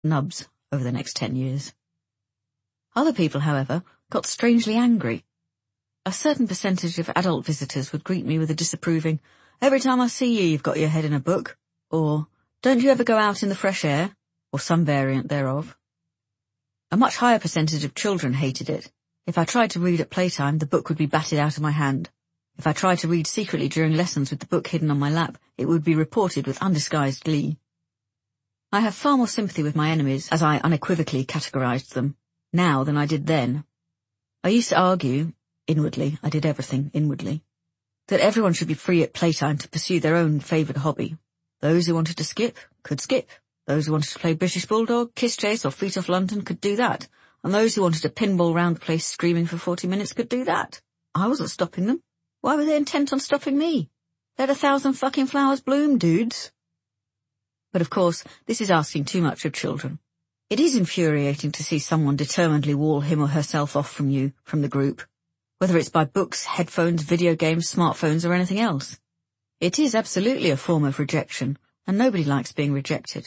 nubs over the next 10 years. Other people, however, got strangely angry. A certain percentage of adult visitors would greet me with a disapproving, "Every time I see you, you've got your head in a book," or "Don't you ever go out in the fresh air?" or some variant thereof. A much higher percentage of children hated it. If I tried to read at playtime, the book would be batted out of my hand. If I tried to read secretly during lessons with the book hidden on my lap, it would be reported with undisguised glee. I have far more sympathy with my enemies, as I unequivocally categorized them, now than I did then. I used to argue, inwardly, I did everything inwardly, that everyone should be free at playtime to pursue their own favourite hobby. Those who wanted to skip could skip. Those who wanted to play British Bulldog, Kiss Chase or Feet Off London could do that. And those who wanted to pinball round the place screaming for 40 minutes could do that. I wasn't stopping them. Why were they intent on stopping me? Let 1,000 fucking flowers bloom, dudes. But of course, this is asking too much of children. It is infuriating to see someone determinedly wall him or herself off from you, from the group, whether it's by books, headphones, video games, smartphones or anything else. It is absolutely a form of rejection, and nobody likes being rejected.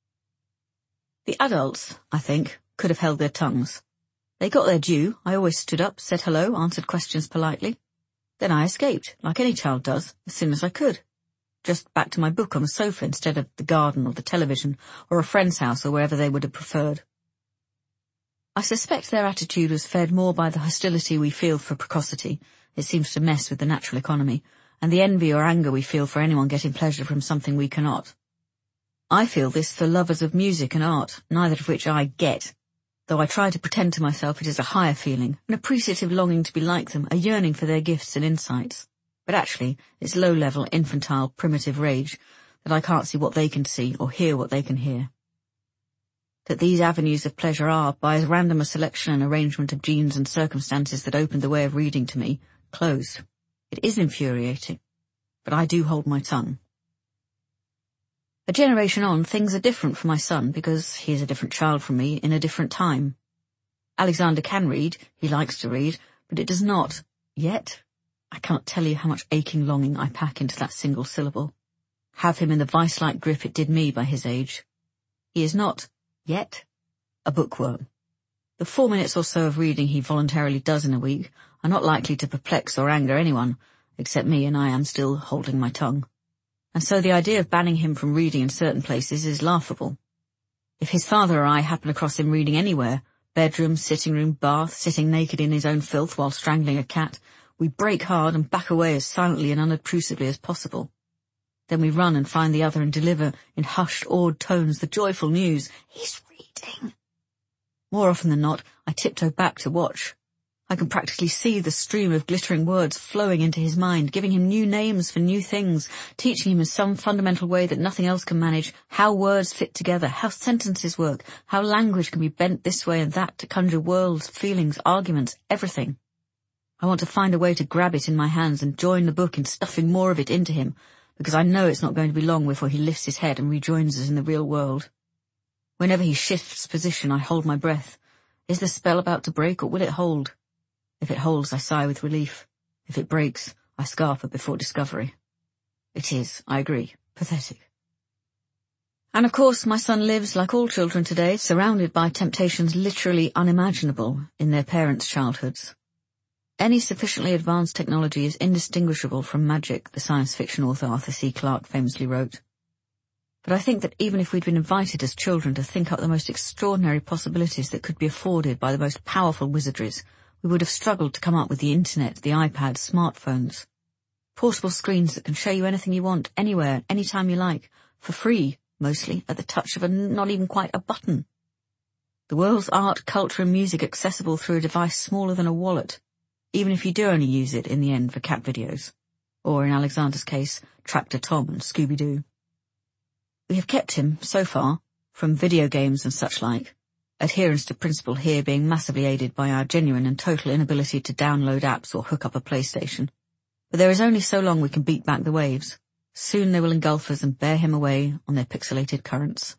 The adults, I think, could have held their tongues. They got their due. I always stood up, said hello, answered questions politely. Then I escaped, like any child does, as soon as I could. Just back to my book on the sofa instead of the garden or the television or a friend's house or wherever they would have preferred. I suspect their attitude was fed more by the hostility we feel for precocity. It seems to mess with the natural economy, and the envy or anger we feel for anyone getting pleasure from something we cannot. I feel this for lovers of music and art, neither of which I get, though I try to pretend to myself it is a higher feeling, an appreciative longing to be like them, a yearning for their gifts and insights. But actually, it's low-level, infantile, primitive rage that I can't see what they can see or hear what they can hear. That these avenues of pleasure are, by as random a selection and arrangement of genes and circumstances that opened the way of reading to me, closed. It is infuriating, but I do hold my tongue. A generation on, things are different for my son because he is a different child from me in a different time. Alexander can read, he likes to read, but it does not, yet. I cannot tell you how much aching longing I pack into that single syllable. Have him in the vice-like grip it did me by his age. He is not, yet, a bookworm. The 4 minutes or so of reading he voluntarily does in a week are not likely to perplex or anger anyone, except me, and I am still holding my tongue. And so the idea of banning him from reading in certain places is laughable. If his father or I happen across him reading anywhere, bedroom, sitting room, bath, sitting naked in his own filth while strangling a cat, we break hard and back away as silently and unobtrusively as possible. Then we run and find the other and deliver, in hushed, awed tones, the joyful news, "He's reading." More often than not, I tiptoe back to watch. I can practically see the stream of glittering words flowing into his mind, giving him new names for new things, teaching him in some fundamental way that nothing else can manage, how words fit together, how sentences work, how language can be bent this way and that to conjure worlds, feelings, arguments, everything. I want to find a way to grab it in my hands and join the book in stuffing more of it into him, because I know it's not going to be long before he lifts his head and rejoins us in the real world. Whenever he shifts position, I hold my breath. Is the spell about to break, or will it hold? If it holds, I sigh with relief. If it breaks, I scarper before discovery. It is, I agree, pathetic. And of course, my son lives, like all children today, surrounded by temptations literally unimaginable in their parents' childhoods. Any sufficiently advanced technology is indistinguishable from magic, the science fiction author Arthur C. Clarke famously wrote. But I think that even if we'd been invited as children to think up the most extraordinary possibilities that could be afforded by the most powerful wizardries, we would have struggled to come up with the internet, the iPad, smartphones. Portable screens that can show you anything you want, anywhere, anytime you like, for free, mostly, at the touch of not even quite a button. The world's art, culture and music accessible through a device smaller than a wallet, even if you do only use it in the end for cat videos, or in Alexander's case, Tractor Tom and Scooby-Doo. We have kept him, so far, from video games and such like, adherence to principle here being massively aided by our genuine and total inability to download apps or hook up a PlayStation. But there is only so long we can beat back the waves. Soon they will engulf us and bear him away on their pixelated currents.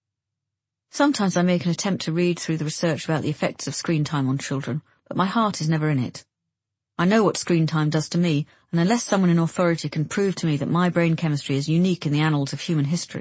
Sometimes I make an attempt to read through the research about the effects of screen time on children, but my heart is never in it. I know what screen time does to me, and unless someone in authority can prove to me that my brain chemistry is unique in the annals of human history,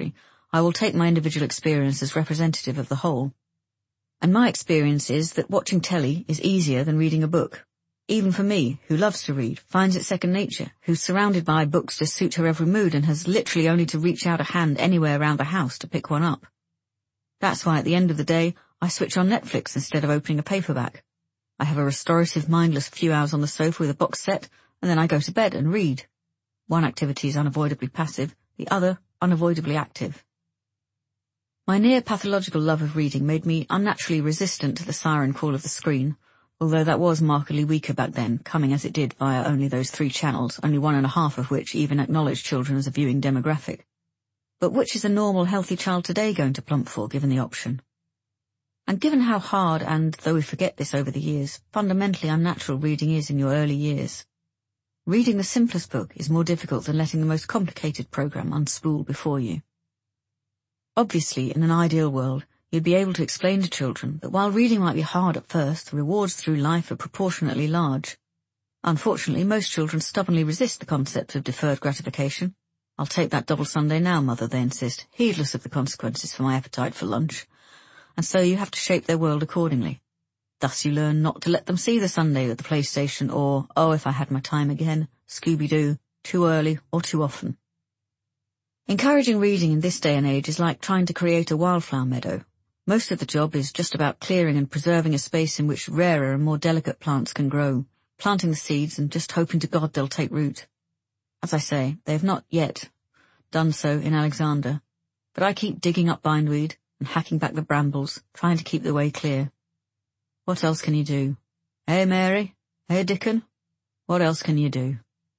I will take my individual experience as representative of the whole. And my experience is that watching telly is easier than reading a book. Even for me, who loves to read, finds it second nature, who's surrounded by books to suit her every mood and has literally only to reach out a hand anywhere around the house to pick one up. That's why at the end of the day, I switch on Netflix instead of opening a paperback. I have a restorative, mindless few hours on the sofa with a box set, and then I go to bed and read. One activity is unavoidably passive, the other unavoidably active. My near-pathological love of reading made me unnaturally resistant to the siren call of the screen, although that was markedly weaker back then, coming as it did via only those 3 channels, only 1.5 of which even acknowledged children as a viewing demographic. But which is a normal, healthy child today going to plump for, given the option? And given how hard and, though we forget this over the years, fundamentally unnatural reading is in your early years. Reading the simplest book is more difficult than letting the most complicated program unspool before you. Obviously, in an ideal world, you'd be able to explain to children that while reading might be hard at first, the rewards through life are proportionately large. Unfortunately, most children stubbornly resist the concept of deferred gratification. I'll take that double sundae now, mother, they insist, heedless of the consequences for my appetite for lunch. And so you have to shape their world accordingly. Thus you learn not to let them see the sundae at the PlayStation or, oh, if I had my time again, Scooby-Doo, too early or too often. Encouraging reading in this day and age is like trying to create a wildflower meadow. Most of the job is just about clearing and preserving a space in which rarer and more delicate plants can grow, planting the seeds and just hoping to God they'll take root. As I say, they have not yet done so in Alexander, but I keep digging up bindweed and hacking back the brambles, trying to keep the way clear. What else can you do? Eh, Mary? Eh, Dickon? What else can you do?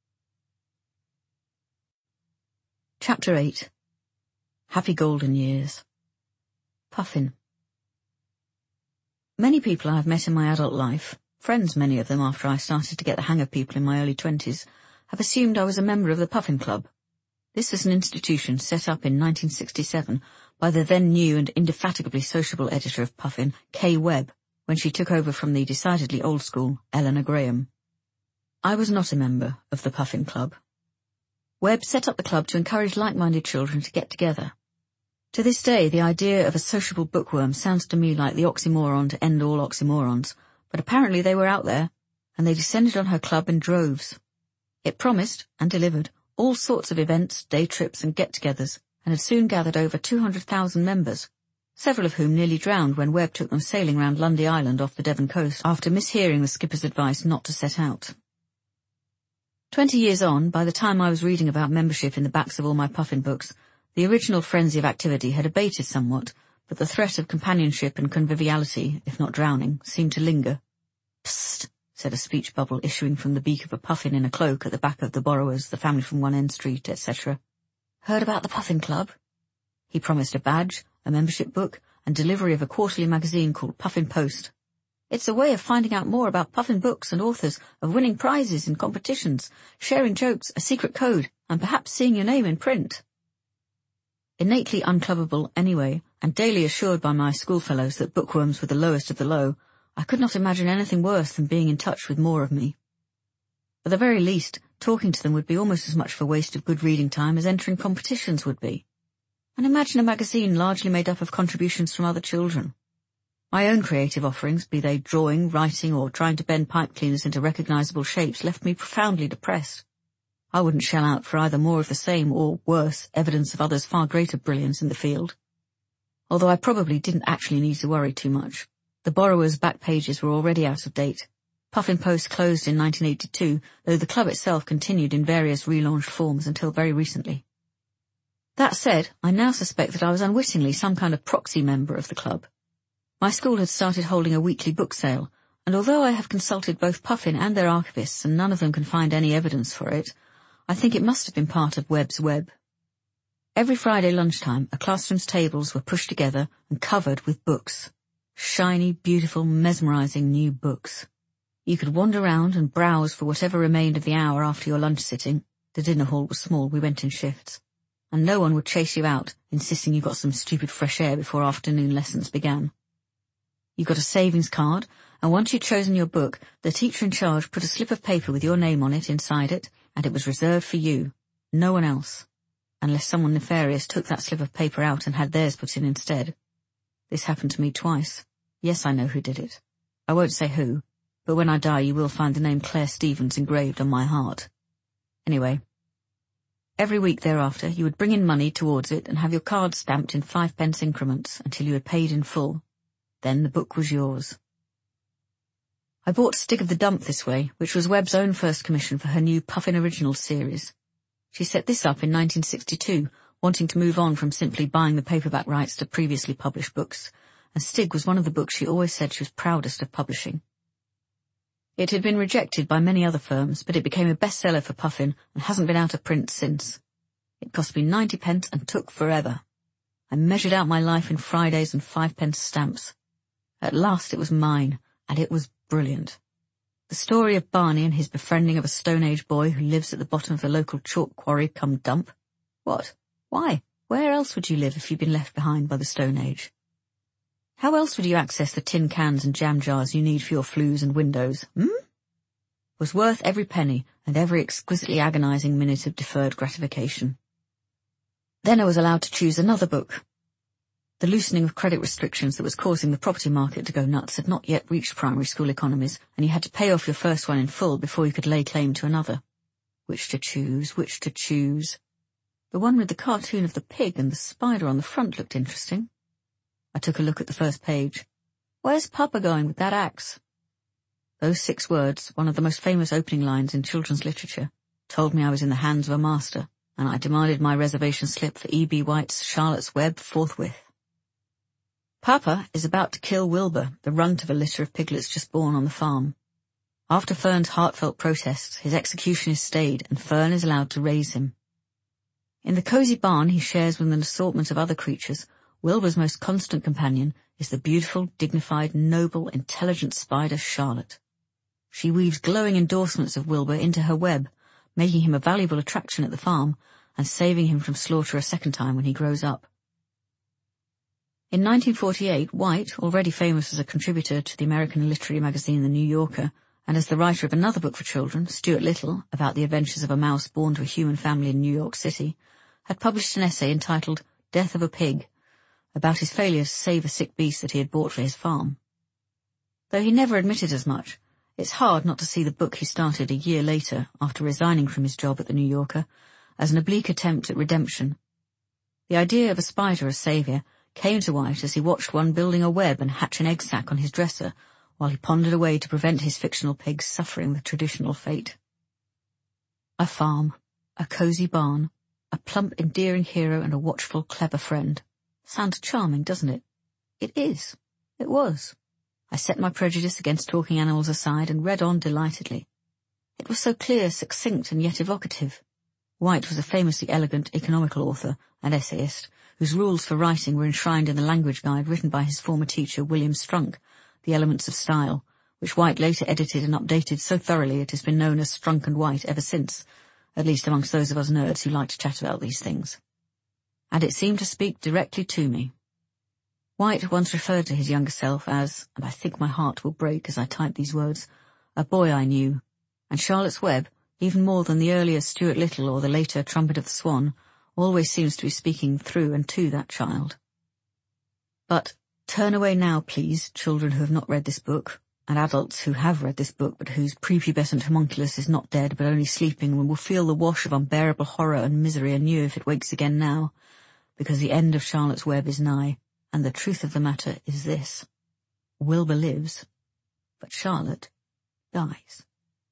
Chapter 8. Happy Golden Years. Puffin. Many people I have met in my adult life, friends many of them after I started to get the hang of people in my early 20s, have assumed I was a member of the Puffin Club. This was an institution set up in 1967 by the then new and indefatigably sociable editor of Puffin, Kay Webb, when she took over from the decidedly old-school Eleanor Graham. I was not a member of the Puffin Club. Webb set up the club to encourage like-minded children to get together. To this day, the idea of a sociable bookworm sounds to me like the oxymoron to end all oxymorons, but apparently they were out there, and they descended on her club in droves. It promised, and delivered, all sorts of events, day trips and get-togethers, and had soon gathered over 200,000 members, several of whom nearly drowned when Webb took them sailing round Lundy Island off the Devon coast after mishearing the skipper's advice not to set out. 20 years on, by the time I was reading about membership in the backs of all my Puffin books, the original frenzy of activity had abated somewhat, but the threat of companionship and conviviality, if not drowning, seemed to linger. "Psst," said a speech bubble issuing from the beak of a puffin in a cloak at the back of the borrowers, the family from One End Street, etc. "Heard about the Puffin Club?" He promised a badge, a membership book, and delivery of a quarterly magazine called Puffin Post. "It's a way of finding out more about Puffin books and authors, of winning prizes in competitions, sharing jokes, a secret code, and perhaps seeing your name in print." Innately unclubbable anyway, and daily assured by my schoolfellows that bookworms were the lowest of the low, I could not imagine anything worse than being in touch with more of me. At the very least, talking to them would be almost as much of a waste of good reading time as entering competitions would be. And imagine a magazine largely made up of contributions from other children. My own creative offerings, be they drawing, writing, or trying to bend pipe cleaners into recognizable shapes, left me profoundly depressed. I wouldn't shell out for either more of the same or, worse, evidence of others' far greater brilliance in the field. Although I probably didn't actually need to worry too much. The borrowers' back pages were already out of date. Puffin Post closed in 1982, though the club itself continued in various relaunched forms until very recently. That said, I now suspect that I was unwittingly some kind of proxy member of the club. My school had started holding a weekly book sale, and although I have consulted both Puffin and their archivists and none of them can find any evidence for it, I think it must have been part of Webb's web. Every Friday lunchtime, a classroom's tables were pushed together and covered with books. Shiny, beautiful, mesmerizing new books. You could wander around and browse for whatever remained of the hour after your lunch sitting. The dinner hall was small, we went in shifts. And no one would chase you out, insisting you got some stupid fresh air before afternoon lessons began. You got a savings card, and once you'd chosen your book, the teacher in charge put a slip of paper with your name on it inside it, and it was reserved for you, no one else. unless someone nefarious took that slip of paper out and had theirs put in instead. This happened to me twice. Yes, I know who did it. I won't say who, but when I die you will find the name Claire Stevens engraved on my heart. Anyway, every week thereafter you would bring in money towards it and have your card stamped in 5p increments until you had paid in full. Then the book was yours. I bought Stig of the Dump this way, which was Webb's own first commission for her new Puffin Originals series. She set this up in 1962, wanting to move on from simply buying the paperback rights to previously published books, and Stig was one of the books she always said she was proudest of publishing. It had been rejected by many other firms, but it became a bestseller for Puffin and hasn't been out of print since. It cost me 90p and took forever. I measured out my life in Fridays and 5p stamps. At last it was mine, and it was brilliant. The story of Barney and his befriending of a Stone Age boy who lives at the bottom of the local chalk quarry come dump. What? Why? Where else would you live if you'd been left behind by the Stone Age? How else would you access the tin cans and jam jars you need for your flues and windows, Was worth every penny and every exquisitely agonizing minute of deferred gratification. Then I was allowed to choose another book. The loosening of credit restrictions that was causing the property market to go nuts had not yet reached primary school economies, and you had to pay off your first one in full before you could lay claim to another. Which to choose, which to choose. The one with the cartoon of the pig and the spider on the front looked interesting. I took a look at the first page. Where's Papa going with that axe? Those 6 words, one of the most famous opening lines in children's literature, told me I was in the hands of a master, and I demanded my reservation slip for E.B. White's Charlotte's Web forthwith. Papa is about to kill Wilbur, the runt of a litter of piglets just born on the farm. After Fern's heartfelt protests, his execution is stayed and Fern is allowed to raise him. In the cosy barn he shares with an assortment of other creatures, Wilbur's most constant companion is the beautiful, dignified, noble, intelligent spider Charlotte. She weaves glowing endorsements of Wilbur into her web, making him a valuable attraction at the farm and saving him from slaughter a second time when he grows up. In 1948, White, already famous as a contributor to the American literary magazine The New Yorker, and as the writer of another book for children, Stuart Little, about the adventures of a mouse born to a human family in New York City, had published an essay entitled Death of a Pig, about his failure to save a sick beast that he had bought for his farm. Though he never admitted as much, it's hard not to see the book he started a year later, after resigning from his job at The New Yorker, as an oblique attempt at redemption. The idea of a spider as saviour came to White as he watched one building a web and hatch an egg sac on his dresser, while he pondered a way to prevent his fictional pigs suffering the traditional fate. A farm, a cosy barn, a plump, endearing hero and a watchful, clever friend. Sounds charming, doesn't it? It is. It was. I set my prejudice against talking animals aside and read on delightedly. It was so clear, succinct, and yet evocative. White was a famously elegant, economical author and essayist, whose rules for writing were enshrined in the language guide written by his former teacher William Strunk, The Elements of Style, which White later edited and updated so thoroughly it has been known as Strunk and White ever since, at least amongst those of us nerds who like to chat about these things. And it seemed to speak directly to me. White once referred to his younger self as, and I think my heart will break as I type these words, a boy I knew, and Charlotte's Web, even more than the earlier Stuart Little or the later Trumpet of the Swan, always seems to be speaking through and to that child. But turn away now, please, children who have not read this book, and adults who have read this book but whose prepubescent homunculus is not dead but only sleeping and will feel the wash of unbearable horror and misery anew if it wakes again now, because the end of Charlotte's Web is nigh, and the truth of the matter is this. Wilbur lives, but Charlotte dies.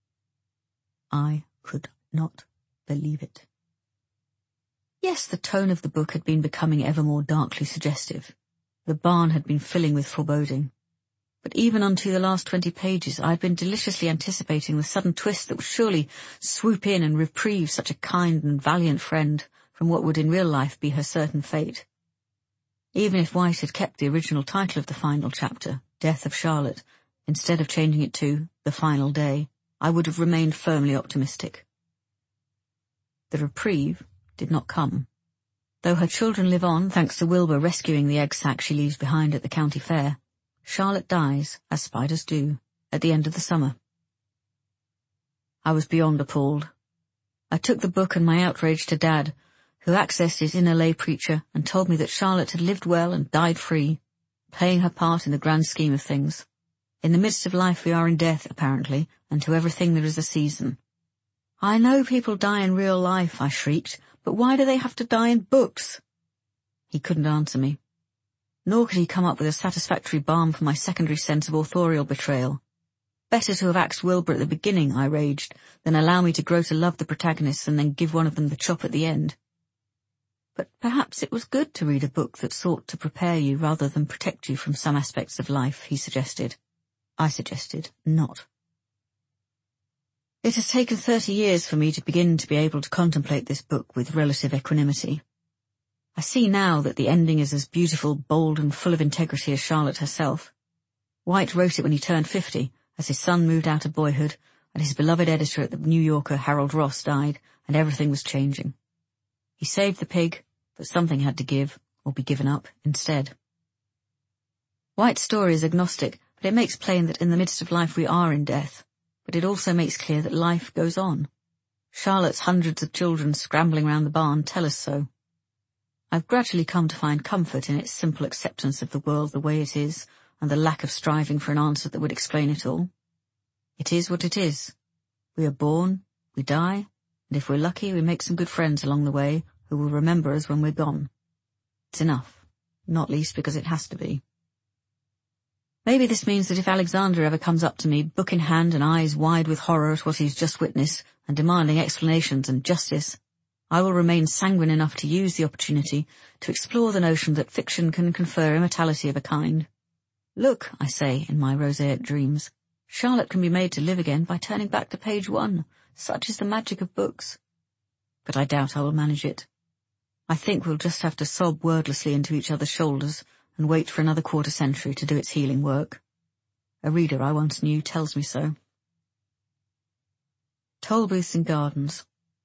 I could not believe it. Yes, the tone of the book had been becoming ever more darkly suggestive. The barn had been filling with foreboding. But even unto the last 20 pages I had been deliciously anticipating the sudden twist that would surely swoop in and reprieve such a kind and valiant friend from what would in real life be her certain fate. Even if White had kept the original title of the final chapter, Death of Charlotte, instead of changing it to The Final Day, I would have remained firmly optimistic. The reprieve did not come. Though her children live on thanks to Wilbur rescuing the egg sac she leaves behind at the county fair, Charlotte dies, as spiders do, at the end of the summer. I was beyond appalled. I took the book and my outrage to Dad, who accessed his inner lay preacher and told me that Charlotte had lived well and died free, playing her part in the grand scheme of things. In the midst of life we are in death, apparently, and to everything there is a season. I know people die in real life, I shrieked, but why do they have to die in books? He couldn't answer me. Nor could he come up with a satisfactory balm for my secondary sense of authorial betrayal. Better to have axed Wilbur at the beginning, I raged, than allow me to grow to love the protagonists and then give one of them the chop at the end. But perhaps it was good to read a book that sought to prepare you rather than protect you from some aspects of life, he suggested. I suggested not. It has taken 30 years for me to begin to be able to contemplate this book with relative equanimity. I see now that the ending is as beautiful, bold, and full of integrity as Charlotte herself. White wrote it when he turned 50, as his son moved out of boyhood, and his beloved editor at the New Yorker, Harold Ross, died, and everything was changing. He saved the pig, but something had to give, or be given up, instead. White's story is agnostic, but it makes plain that in the midst of life we are in death, but it also makes clear that life goes on. Charlotte's hundreds of children scrambling round the barn tell us so. I've gradually come to find comfort in its simple acceptance of the world the way it is, and the lack of striving for an answer that would explain it all. It is what it is. We are born, we die, and if we're lucky we make some good friends along the way who will remember us when we're gone. It's enough, not least because it has to be. Maybe this means that if Alexander ever comes up to me, book in hand and eyes wide with horror at what he's just witnessed, and demanding explanations and justice, I will remain sanguine enough to use the opportunity to explore the notion that fiction can confer immortality of a kind. Look, I say in my roseate dreams, Charlotte can be made to live again by turning back to page 1. Such is the magic of books. But I doubt I will manage it. I think we'll just have to sob wordlessly into each other's shoulders and wait for another quarter century to do its healing work. A reader I once knew tells me so. Tollbooths and gardens.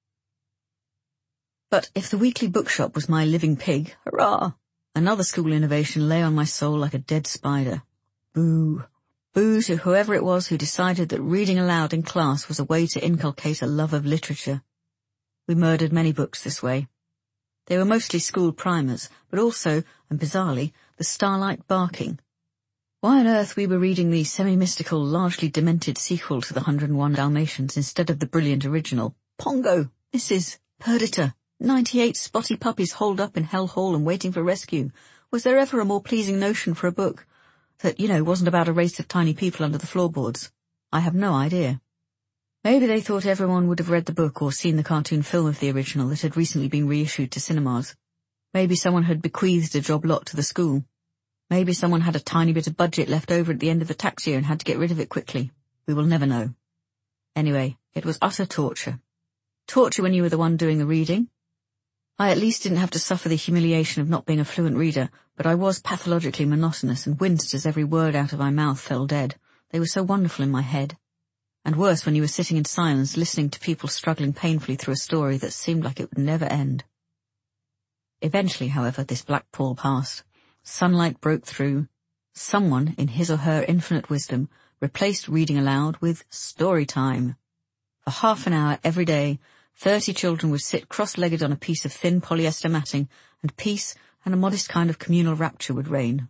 But if the weekly bookshop was my living pig, hurrah! Another school innovation lay on my soul like a dead spider. Boo. Boo to whoever it was who decided that reading aloud in class was a way to inculcate a love of literature. We murdered many books this way. They were mostly school primers, but also, and bizarrely, the Starlight Barking. Why on earth we were reading the semi-mystical, largely demented sequel to the 101 Dalmatians instead of the brilliant original, Pongo, Mrs. Perdita, 98 spotty puppies holed up in Hell Hall and waiting for rescue. Was there ever a more pleasing notion for a book that, wasn't about a race of tiny people under the floorboards? I have no idea. Maybe they thought everyone would have read the book or seen the cartoon film of the original that had recently been reissued to cinemas. Maybe someone had bequeathed a job lot to the school. Maybe someone had a tiny bit of budget left over at the end of the tax year and had to get rid of it quickly. We will never know. Anyway, it was utter torture. Torture when you were the one doing the reading. I at least didn't have to suffer the humiliation of not being a fluent reader, but I was pathologically monotonous and winced as every word out of my mouth fell dead. They were so wonderful in my head. And worse when you were sitting in silence listening to people struggling painfully through a story that seemed like it would never end. Eventually, however, this black pall passed. Sunlight broke through. Someone, in his or her infinite wisdom, replaced reading aloud with story time. For half an hour every day, 30 children would sit cross-legged on a piece of thin polyester matting, and peace and a modest kind of communal rapture would reign.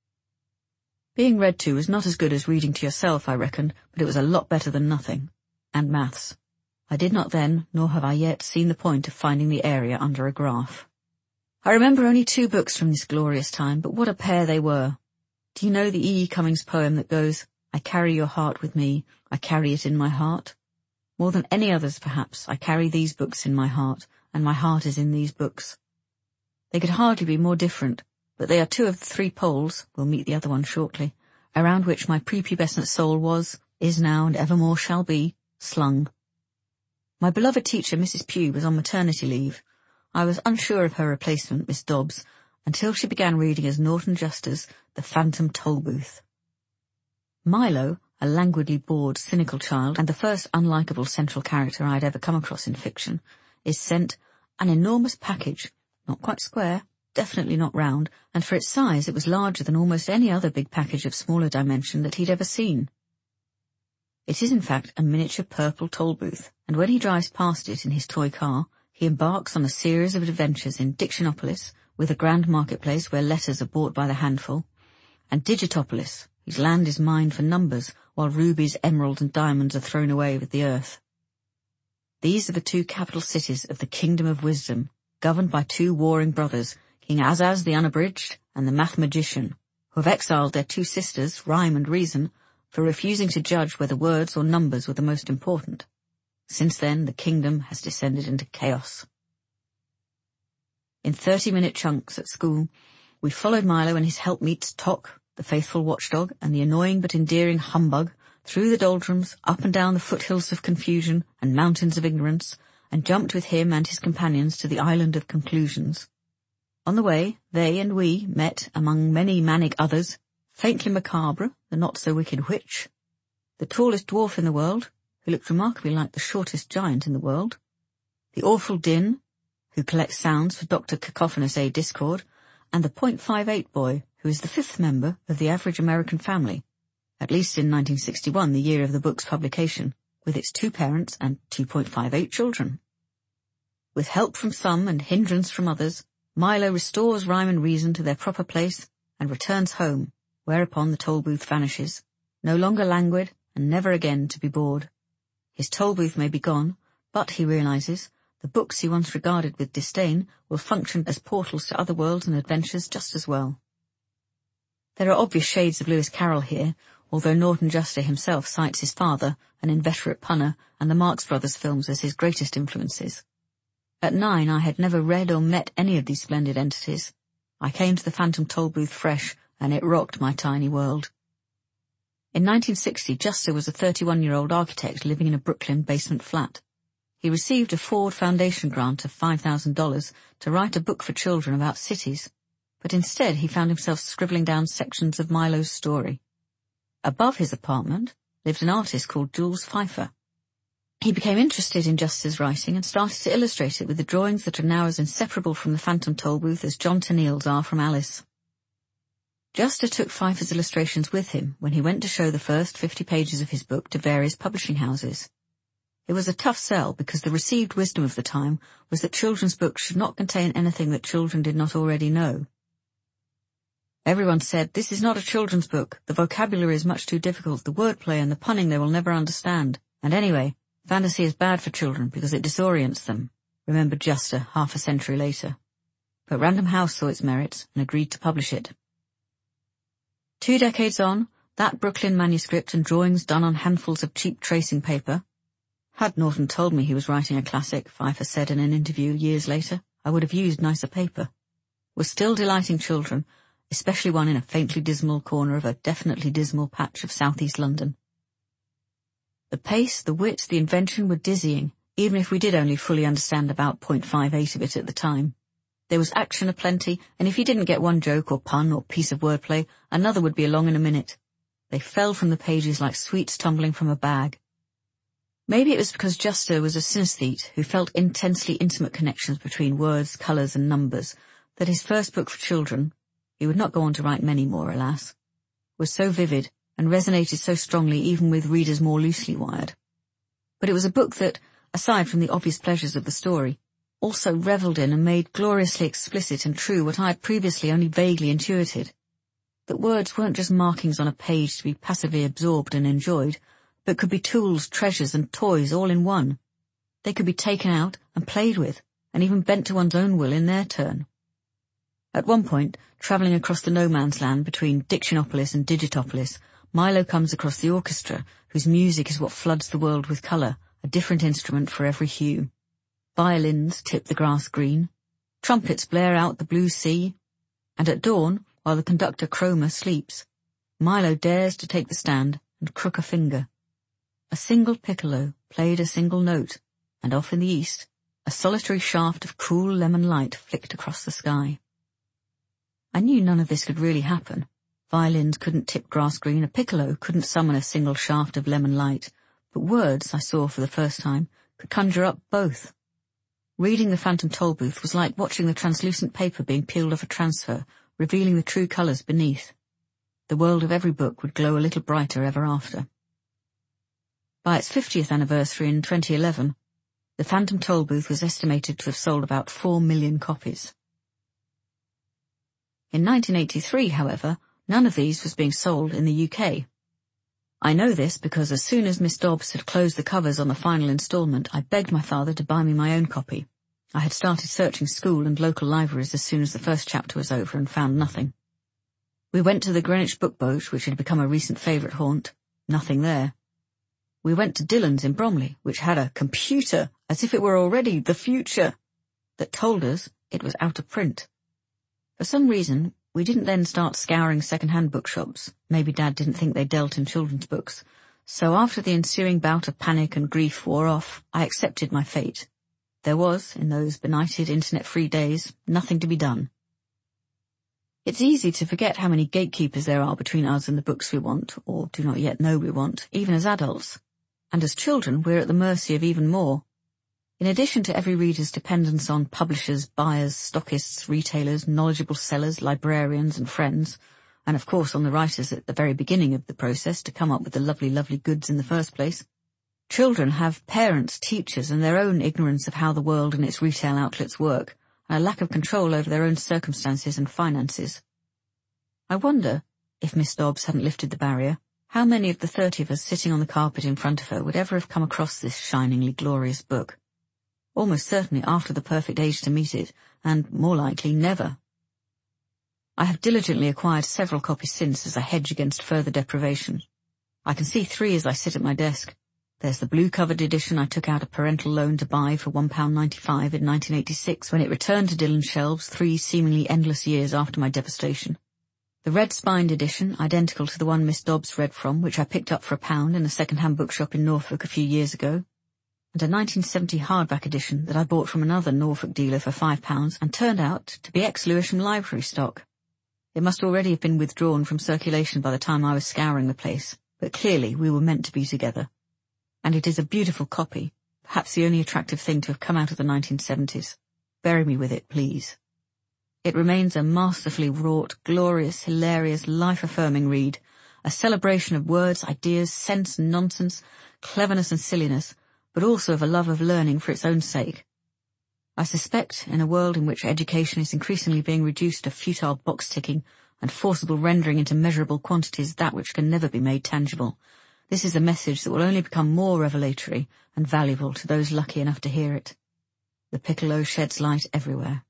Being read to was not as good as reading to yourself, I reckoned, but it was a lot better than nothing. And maths. I did not then, nor have I yet, seen the point of finding the area under a graph. I remember only 2 books from this glorious time, but what a pair they were. Do you know the E. E. Cummings poem that goes, I carry your heart with me, I carry it in my heart? More than any others, perhaps, I carry these books in my heart, and my heart is in these books. They could hardly be more different, but they are 2 of the 3 poles, we'll meet the other one shortly, around which my prepubescent soul was, is now, and evermore shall be, slung. My beloved teacher, Mrs. Pugh, was on maternity leave. I was unsure of her replacement, Miss Dobbs, until she began reading as Norton Juster's The Phantom Tollbooth. Milo, a languidly bored, cynical child, and the first unlikable central character I'd ever come across in fiction, is sent an enormous package, not quite square, definitely not round, and for its size it was larger than almost any other big package of smaller dimension that he'd ever seen. It is in fact a miniature purple toll booth, and when he drives past it in his toy car, he embarks on a series of adventures in Dictionopolis, with a grand marketplace where letters are bought by the handful, and Digitopolis, whose land is mined for numbers while rubies, emeralds and diamonds are thrown away with the earth. These are the two capital cities of the Kingdom of Wisdom, governed by two warring brothers, King Azaz the Unabridged and the Math Magician, who have exiled their two sisters, Rhyme and Reason, for refusing to judge whether words or numbers were the most important. Since then, the kingdom has descended into chaos. In 30-minute chunks at school, we followed Milo and his helpmeets Tok, the faithful watchdog, and the annoying but endearing Humbug, through the doldrums, up and down the foothills of confusion and mountains of ignorance, and jumped with him and his companions to the island of conclusions. On the way, they and we met, among many manic others, faintly macabre, the not-so-wicked witch, the tallest dwarf in the world, who looked remarkably like the shortest giant in the world, the awful Din, who collects sounds for Dr. Cacophonous A. Discord, and the .58 boy, who is the fifth member of the average American family, at least in 1961, the year of the book's publication, with its 2 parents and 2.58 children. With help from some and hindrance from others, Milo restores Rhyme and Reason to their proper place and returns home, whereupon the toll booth vanishes, no longer languid and never again to be bored. His toll booth may be gone, but, he realizes, the books he once regarded with disdain will function as portals to other worlds and adventures just as well. There are obvious shades of Lewis Carroll here, although Norton Juster himself cites his father, an inveterate punner, and the Marx Brothers films as his greatest influences. At 9, I had never read or met any of these splendid entities. I came to the Phantom Toll Booth fresh, and it rocked my tiny world. In 1960, Juster was a 31-year-old architect living in a Brooklyn basement flat. He received a Ford Foundation grant of $5,000 to write a book for children about cities, but instead he found himself scribbling down sections of Milo's story. Above his apartment lived an artist called Jules Pfeiffer. He became interested in Juster's writing and started to illustrate it with the drawings that are now as inseparable from the Phantom Toll Booth as John Tenniel's are from Alice. Juster took Pfeiffer's illustrations with him when he went to show the first 50 pages of his book to various publishing houses. It was a tough sell because the received wisdom of the time was that children's books should not contain anything that children did not already know. Everyone said, "This is not a children's book. The vocabulary is much too difficult, the wordplay and the punning they will never understand. And anyway, fantasy is bad for children because it disorients them," remembered Juster half a century later. But Random House saw its merits and agreed to publish it. 2 decades on, that Brooklyn manuscript and drawings done on handfuls of cheap tracing paper. Had Norton told me he was writing a classic, Pfeiffer said in an interview years later, I would have used nicer paper. Was still delighting children, especially one in a faintly dismal corner of a definitely dismal patch of southeast London. The pace, the wit, the invention were dizzying, even if we did only fully understand about .58 of it at the time. There was action aplenty, and if you didn't get one joke or pun or piece of wordplay, another would be along in a minute. They fell from the pages like sweets tumbling from a bag. Maybe it was because Juster was a synesthete who felt intensely intimate connections between words, colours and numbers, that his first book for children, he would not go on to write many more, alas, was so vivid and resonated so strongly even with readers more loosely wired. But it was a book that, aside from the obvious pleasures of the story, also revelled in and made gloriously explicit and true what I had previously only vaguely intuited. That words weren't just markings on a page to be passively absorbed and enjoyed, but could be tools, treasures and toys all in one. They could be taken out and played with, and even bent to one's own will in their turn. At one point, travelling across the no-man's land between Dictionopolis and Digitopolis, Milo comes across the orchestra, whose music is what floods the world with colour, a different instrument for every hue. Violins tip the grass green, trumpets blare out the blue sea, and at dawn, while the conductor Cromer sleeps, Milo dares to take the stand and crook a finger. A single piccolo played a single note, and off in the east, a solitary shaft of cool lemon light flicked across the sky. I knew none of this could really happen. Violins couldn't tip grass green, a piccolo couldn't summon a single shaft of lemon light, but words, I saw for the first time, could conjure up both. Reading the Phantom Toll Booth was like watching the translucent paper being peeled off a transfer, revealing the true colours beneath. The world of every book would glow a little brighter ever after. By its 50th anniversary in 2011, The Phantom Tollbooth was estimated to have sold about 4 million copies. In 1983, however, none of these was being sold in the UK. I know this because as soon as Miss Dobbs had closed the covers on the final instalment, I begged my father to buy me my own copy. I had started searching school and local libraries as soon as the first chapter was over and found nothing. We went to the Greenwich Book Boat, which had become a recent favourite haunt. Nothing there. We went to Dillon's in Bromley, which had a computer, as if it were already the future, that told us it was out of print. For some reason, we didn't then start scouring second-hand bookshops. Maybe Dad didn't think they dealt in children's books. So after the ensuing bout of panic and grief wore off, I accepted my fate. There was, in those benighted internet-free days, nothing to be done. It's easy to forget how many gatekeepers there are between us and the books we want, or do not yet know we want, even as adults. And as children, we're at the mercy of even more. In addition to every reader's dependence on publishers, buyers, stockists, retailers, knowledgeable sellers, librarians and friends, and of course on the writers at the very beginning of the process to come up with the lovely, lovely goods in the first place, children have parents, teachers, and their own ignorance of how the world and its retail outlets work, and a lack of control over their own circumstances and finances. I wonder, if Miss Dobbs hadn't lifted the barrier, how many of the 30 of us sitting on the carpet in front of her would ever have come across this shiningly glorious book. Almost certainly after the perfect age to meet it, and more likely never. I have diligently acquired several copies since as a hedge against further deprivation. I can see 3 as I sit at my desk. There's the blue-covered edition I took out a parental loan to buy for £1.95 in 1986 when it returned to Dillon's shelves 3 seemingly endless years after my devastation. The red-spined edition, identical to the one Miss Dobbs read from, which I picked up for £1 in a second-hand bookshop in Norfolk a few years ago, and a 1970 hardback edition that I bought from another Norfolk dealer for £5 and turned out to be ex-Lewisham Library stock. It must already have been withdrawn from circulation by the time I was scouring the place, but clearly we were meant to be together. And it is a beautiful copy, perhaps the only attractive thing to have come out of the 1970s. Bury me with it, please. It remains a masterfully wrought, glorious, hilarious, life-affirming read, a celebration of words, ideas, sense and nonsense, cleverness and silliness, but also of a love of learning for its own sake. I suspect, in a world in which education is increasingly being reduced to futile box-ticking and forcible rendering into measurable quantities that which can never be made tangible, this is a message that will only become more revelatory and valuable to those lucky enough to hear it. The Piccolo sheds light everywhere.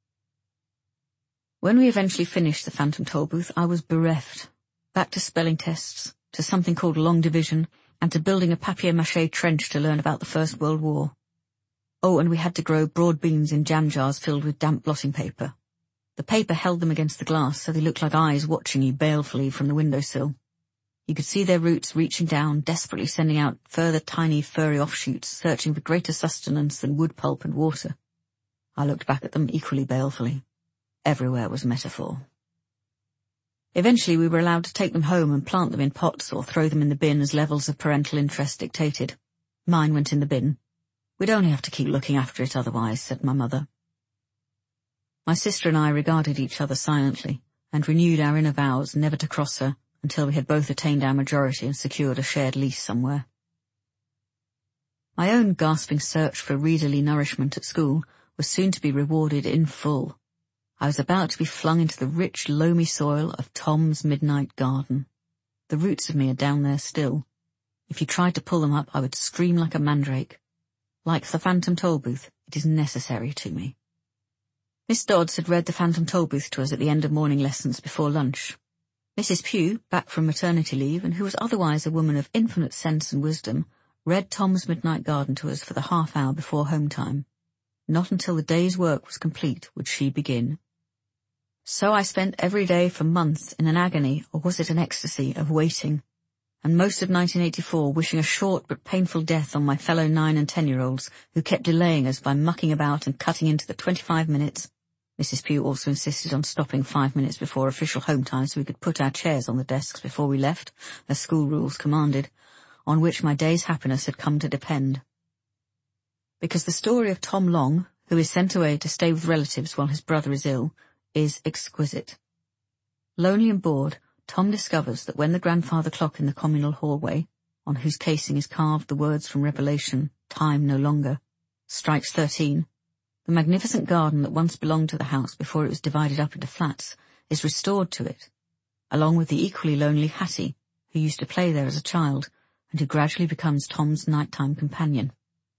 When we eventually finished The Phantom Tollbooth, I was bereft. Back to spelling tests, to something called long division, and to building a papier-mâché trench to learn about the First World War. Oh, and we had to grow broad beans in jam jars filled with damp blotting paper. The paper held them against the glass so they looked like eyes watching you balefully from the windowsill. You could see their roots reaching down, desperately sending out further tiny furry offshoots, searching for greater sustenance than wood pulp and water. I looked back at them equally balefully. Everywhere was metaphor. Eventually we were allowed to take them home and plant them in pots or throw them in the bin as levels of parental interest dictated. Mine went in the bin. We'd only have to keep looking after it otherwise, said my mother. My sister and I regarded each other silently and renewed our inner vows never to cross her until we had both attained our majority and secured a shared lease somewhere. My own gasping search for readerly nourishment at school was soon to be rewarded in full. I was about to be flung into the rich, loamy soil of Tom's Midnight Garden. The roots of me are down there still. If you tried to pull them up, I would scream like a mandrake. Like The Phantom Tollbooth, it is necessary to me. Miss Dodds had read The Phantom Tollbooth to us at the end of morning lessons before lunch. Mrs. Pugh, back from maternity leave, and who was otherwise a woman of infinite sense and wisdom, read Tom's Midnight Garden to us for the half hour before home time. Not until the day's work was complete would she begin. So I spent every day for months in an agony, or was it an ecstasy, of waiting, and most of 1984 wishing a short but painful death on my fellow 9- and 10-year-olds who kept delaying us by mucking about and cutting into the 25 minutes. Mrs. Pugh also insisted on stopping 5 minutes before official home time so we could put our chairs on the desks before we left, as school rules commanded, on which my day's happiness had come to depend. Because the story of Tom Long, who is sent away to stay with relatives while his brother is ill, is exquisite. Lonely and bored, Tom discovers that when the grandfather clock in the communal hallway, on whose casing is carved the words from Revelation, "Time no longer," strikes 13. The magnificent garden that once belonged to the house before it was divided up into flats is restored to it, along with the equally lonely Hattie, who used to play there as a child, and who gradually becomes Tom's nighttime companion.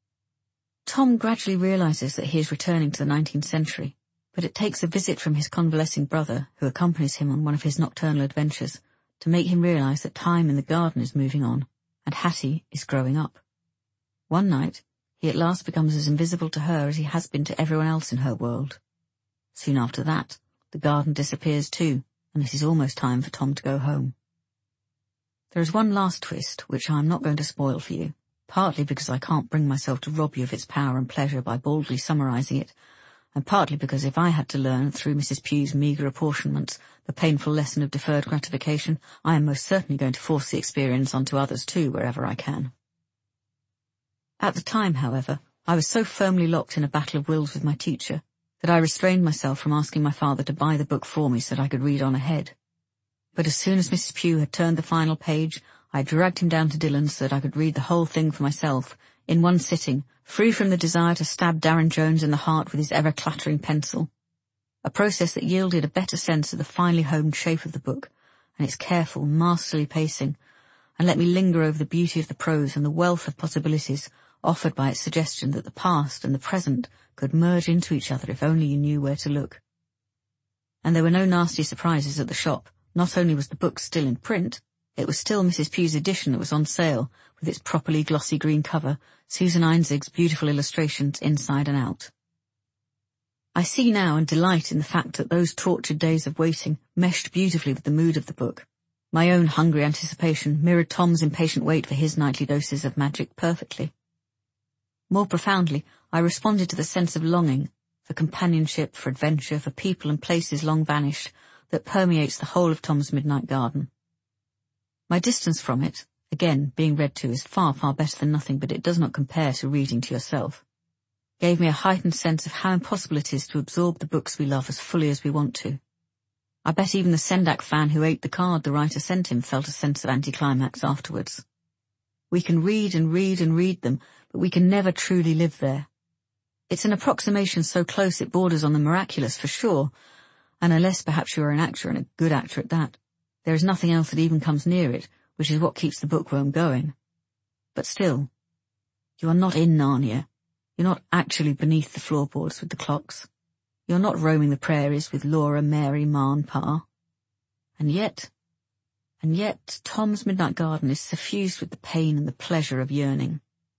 Tom gradually realizes that he is returning to the 19th century, but it takes a visit from his convalescing brother, who accompanies him on one of his nocturnal adventures, to make him realize that time in the garden is moving on, and Hattie is growing up. One night, he at last becomes as invisible to her as he has been to everyone else in her world. Soon after that, the garden disappears too, and it is almost time for Tom to go home. There is one last twist, which I am not going to spoil for you, partly because I can't bring myself to rob you of its power and pleasure by baldly summarizing it, and partly because if I had to learn, through Mrs. Pugh's meagre apportionments, the painful lesson of deferred gratification, I am most certainly going to force the experience onto others too, wherever I can. At the time, however, I was so firmly locked in a battle of wills with my teacher that I restrained myself from asking my father to buy the book for me so that I could read on ahead. But as soon as Mrs. Pugh had turned the final page, I dragged him down to Dillon's so that I could read the whole thing for myself, in one sitting, free from the desire to stab Darren Jones in the heart with his ever-clattering pencil, a process that yielded a better sense of the finely honed shape of the book and its careful, masterly pacing, and let me linger over the beauty of the prose and the wealth of possibilities offered by its suggestion that the past and the present could merge into each other if only you knew where to look. And there were no nasty surprises at the shop. Not only was the book still in print, it was still Mrs. Pugh's edition that was on sale, with its properly glossy green cover, Susan Einzig's beautiful illustrations inside and out. I see now and delight in the fact that those tortured days of waiting meshed beautifully with the mood of the book. My own hungry anticipation mirrored Tom's impatient wait for his nightly doses of magic perfectly. More profoundly, I responded to the sense of longing, for companionship, for adventure, for people and places long vanished, that permeates the whole of Tom's Midnight Garden. My distance from it, again, being read to, is far, far better than nothing, but it does not compare to reading to yourself, gave me a heightened sense of how impossible it is to absorb the books we love as fully as we want to. I bet even the Sendak fan who ate the card the writer sent him felt a sense of anticlimax afterwards. We can read and read and read them, but we can never truly live there. It's an approximation so close it borders on the miraculous for sure, and unless perhaps you are an actor and a good actor at that, there is nothing else that even comes near it, which is what keeps the bookworm going. But still, you are not in Narnia. You're not actually beneath the floorboards with the clocks. You're not roaming the prairies with Laura, Mary, Ma and Pa. And yet, Tom's Midnight Garden is suffused with the pain and the pleasure of yearning.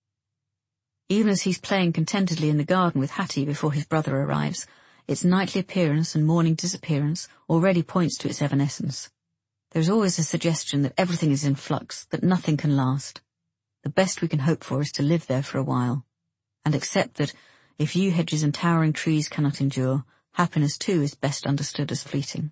Even as he's playing contentedly in the garden with Hattie before his brother arrives, its nightly appearance and morning disappearance already points to its evanescence. There's always a suggestion that everything is in flux, that nothing can last. The best we can hope for is to live there for a while, and accept that, if yew hedges and towering trees cannot endure, happiness too is best understood as fleeting.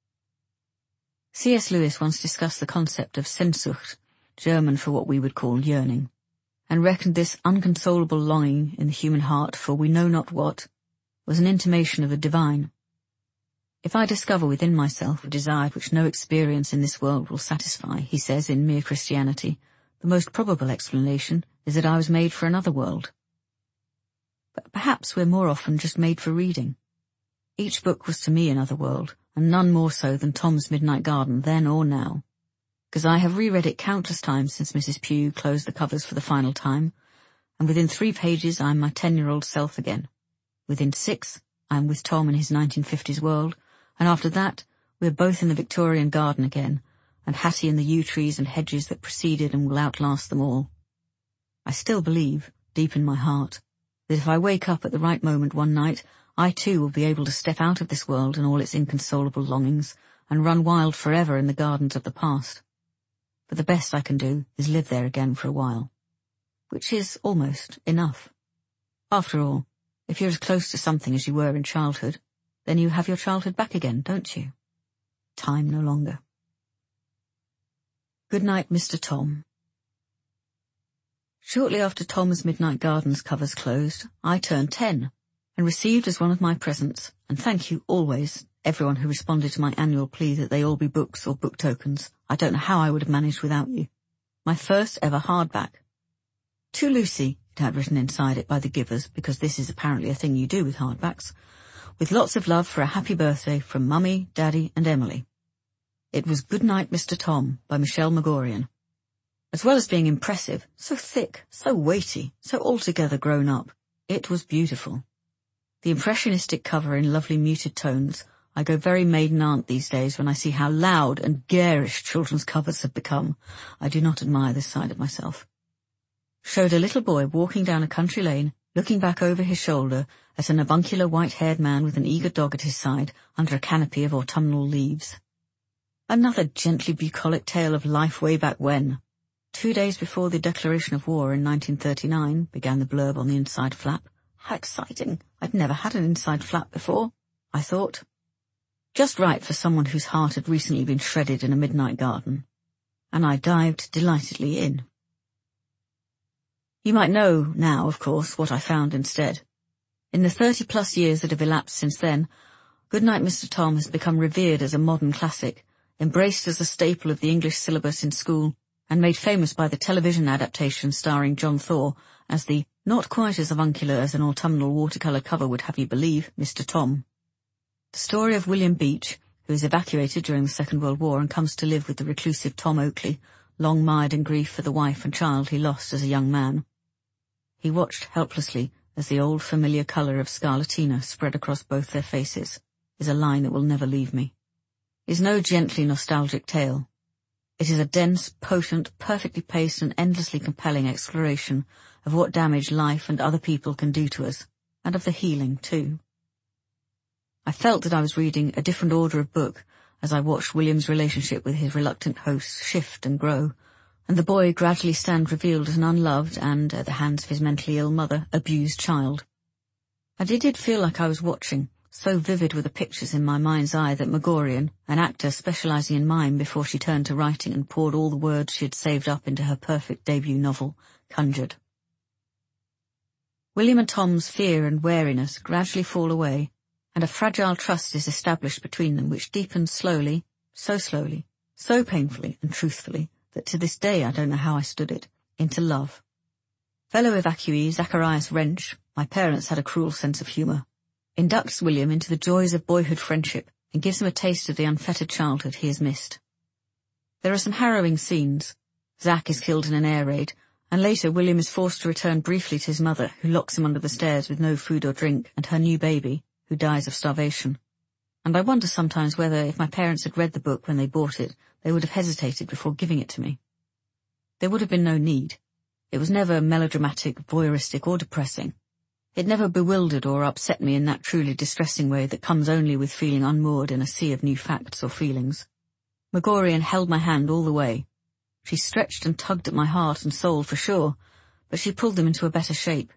C.S. Lewis once discussed the concept of Sehnsucht, German for what we would call yearning, and reckoned this unconsolable longing in the human heart for we know not what was an intimation of the divine. If I discover within myself a desire which no experience in this world will satisfy, he says in Mere Christianity, the most probable explanation is that I was made for another world. But perhaps we're more often just made for reading. Each book was to me another world, and none more so than Tom's Midnight Garden then or now, because I have reread it countless times since Mrs. Pugh closed the covers for the final time, and within 3 pages I am my 10-year-old self again. Within 6, I am with Tom in his 1950s world, and after that, we are both in the Victorian garden again, and Hattie in the yew trees and hedges that preceded and will outlast them all. I still believe, deep in my heart, that if I wake up at the right moment one night, I too will be able to step out of this world and all its inconsolable longings, and run wild forever in the gardens of the past. But the best I can do is live there again for a while, which is almost enough. After all, if you're as close to something as you were in childhood, then you have your childhood back again, don't you? Time no longer. Good night, Mr. Tom. Shortly after Tom's Midnight Garden's covers closed, I turned 10, and received as one of my presents, and thank you always, everyone who responded to my annual plea that they all be books or book tokens. I don't know how I would have managed without you. My first ever hardback. To Lucy, it had written inside it by the givers, because this is apparently a thing you do with hardbacks, with lots of love for a happy birthday from Mummy, Daddy and Emily. It was Good Night, Mr. Tom by Michelle Magorian. As well as being impressive, so thick, so weighty, so altogether grown up, it was beautiful. The impressionistic cover in lovely muted tones. I go very maiden aunt these days when I see how loud and garish children's covers have become. I do not admire this side of myself. Showed a little boy walking down a country lane, looking back over his shoulder at an avuncular white-haired man with an eager dog at his side under a canopy of autumnal leaves. Another gently bucolic tale of life way back when. 2 days before the declaration of war in 1939, began the blurb on the inside flap. How exciting! I'd never had an inside flap before, I thought. Just right for someone whose heart had recently been shredded in a midnight garden. And I dived delightedly in. You might know now, of course, what I found instead. In the 30-plus years that have elapsed since then, Goodnight Mr. Tom has become revered as a modern classic, embraced as a staple of the English syllabus in school, and made famous by the television adaptation starring John Thaw as the not quite as avuncular as an autumnal watercolour cover would have you believe, Mr. Tom. The story of William Beach, who is evacuated during the Second World War and comes to live with the reclusive Tom Oakley, long mired in grief for the wife and child he lost as a young man. He watched helplessly as the old familiar colour of scarlatina spread across both their faces, is a line that will never leave me. Is no gently nostalgic tale. It is a dense, potent, perfectly paced and endlessly compelling exploration of what damage life and other people can do to us, and of the healing too. I felt that I was reading a different order of book as I watched William's relationship with his reluctant hosts shift and grow, and the boy gradually stand revealed as an unloved and, at the hands of his mentally ill mother, abused child. And it did feel like I was watching, so vivid were the pictures in my mind's eye that Magorian, an actor specialising in mime before she turned to writing and poured all the words she had saved up into her perfect debut novel, conjured. William and Tom's fear and wariness gradually fall away, and a fragile trust is established between them which deepens slowly, so painfully and truthfully, that to this day I don't know how I stood it, into love. Fellow evacuee Zacharias Wrench, my parents had a cruel sense of humour, inducts William into the joys of boyhood friendship and gives him a taste of the unfettered childhood he has missed. There are some harrowing scenes. Zach is killed in an air raid, and later William is forced to return briefly to his mother, who locks him under the stairs with no food or drink, and her new baby, who dies of starvation. And I wonder sometimes whether, if my parents had read the book when they bought it, they would have hesitated before giving it to me. There would have been no need. It was never melodramatic, voyeuristic or depressing. It never bewildered or upset me in that truly distressing way that comes only with feeling unmoored in a sea of new facts or feelings. Magorian held my hand all the way. She stretched and tugged at my heart and soul for sure, but she pulled them into a better shape.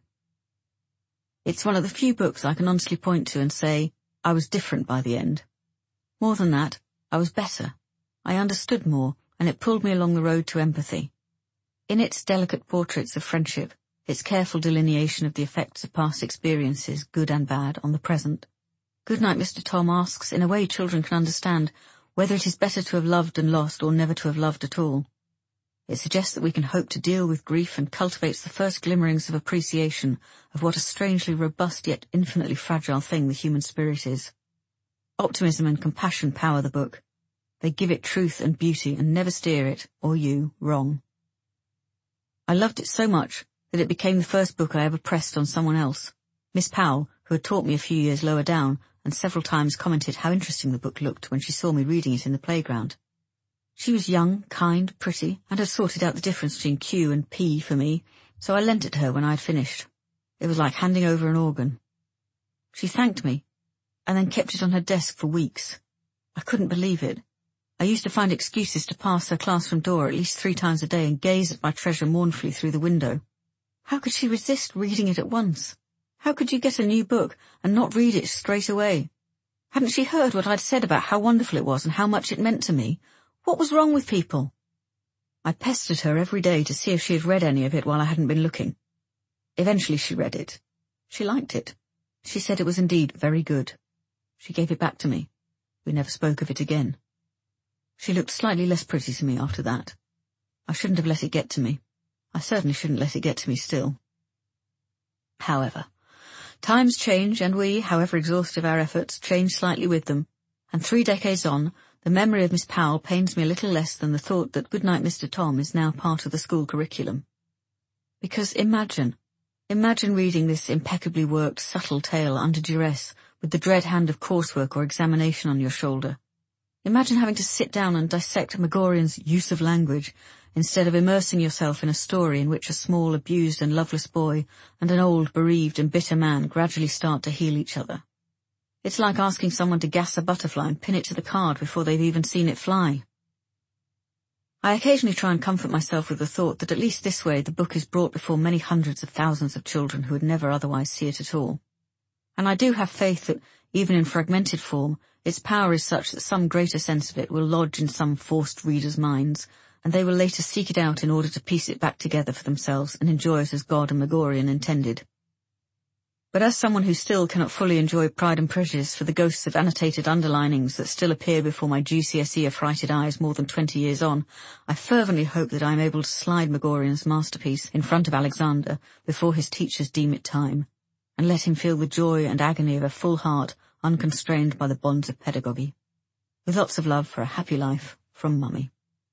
It's one of the few books I can honestly point to and say, I was different by the end. More than that, I was better. I understood more, and it pulled me along the road to empathy. In its delicate portraits of friendship, its careful delineation of the effects of past experiences, good and bad, on the present, Goodnight Mr. Tom asks, in a way children can understand, whether it is better to have loved and lost or never to have loved at all. It suggests that we can hope to deal with grief and cultivates the first glimmerings of appreciation of what a strangely robust yet infinitely fragile thing the human spirit is. Optimism and compassion power the book. They give it truth and beauty and never steer it, or you, wrong. I loved it so much that it became the first book I ever pressed on someone else. Miss Powell, who had taught me a few years lower down, and several times commented how interesting the book looked when she saw me reading it in the playground. She was young, kind, pretty, and had sorted out the difference between Q and P for me, so I lent it to her when I had finished. It was like handing over an organ. She thanked me, and then kept it on her desk for weeks. I couldn't believe it. I used to find excuses to pass her classroom door at least 3 times a day and gaze at my treasure mournfully through the window. How could she resist reading it at once? How could you get a new book and not read it straight away? Hadn't she heard what I'd said about how wonderful it was and how much it meant to me? What was wrong with people? I pestered her every day to see if she had read any of it while I hadn't been looking. Eventually she read it. She liked it. She said it was indeed very good. She gave it back to me. We never spoke of it again. She looked slightly less pretty to me after that. I shouldn't have let it get to me. I certainly shouldn't let it get to me still. However, times change, and we, however exhaustive our efforts, change slightly with them, and 3 decades on, the memory of Miss Powell pains me a little less than the thought that Goodnight Mr. Tom is now part of the school curriculum. Because imagine reading this impeccably worked, subtle tale under duress, with the dread hand of coursework or examination on your shoulder. Imagine having to sit down and dissect Megorian's use of language, instead of immersing yourself in a story in which a small, abused and loveless boy and an old, bereaved and bitter man gradually start to heal each other. It's like asking someone to gas a butterfly and pin it to the card before they've even seen it fly. I occasionally try and comfort myself with the thought that at least this way the book is brought before many hundreds of thousands of children who would never otherwise see it at all. And I do have faith that, even in fragmented form, its power is such that some greater sense of it will lodge in some forced readers' minds, and they will later seek it out in order to piece it back together for themselves and enjoy it as God and Megorian intended. But as someone who still cannot fully enjoy Pride and Prejudice for the ghosts of annotated underlinings that still appear before my GCSE-affrighted eyes more than 20 years on, I fervently hope that I am able to slide Megorian's masterpiece in front of Alexander before his teachers deem it time, and let him feel the joy and agony of a full heart unconstrained by the bonds of pedagogy. With lots of love for a happy life, from Mummy.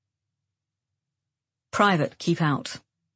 Private, keep out.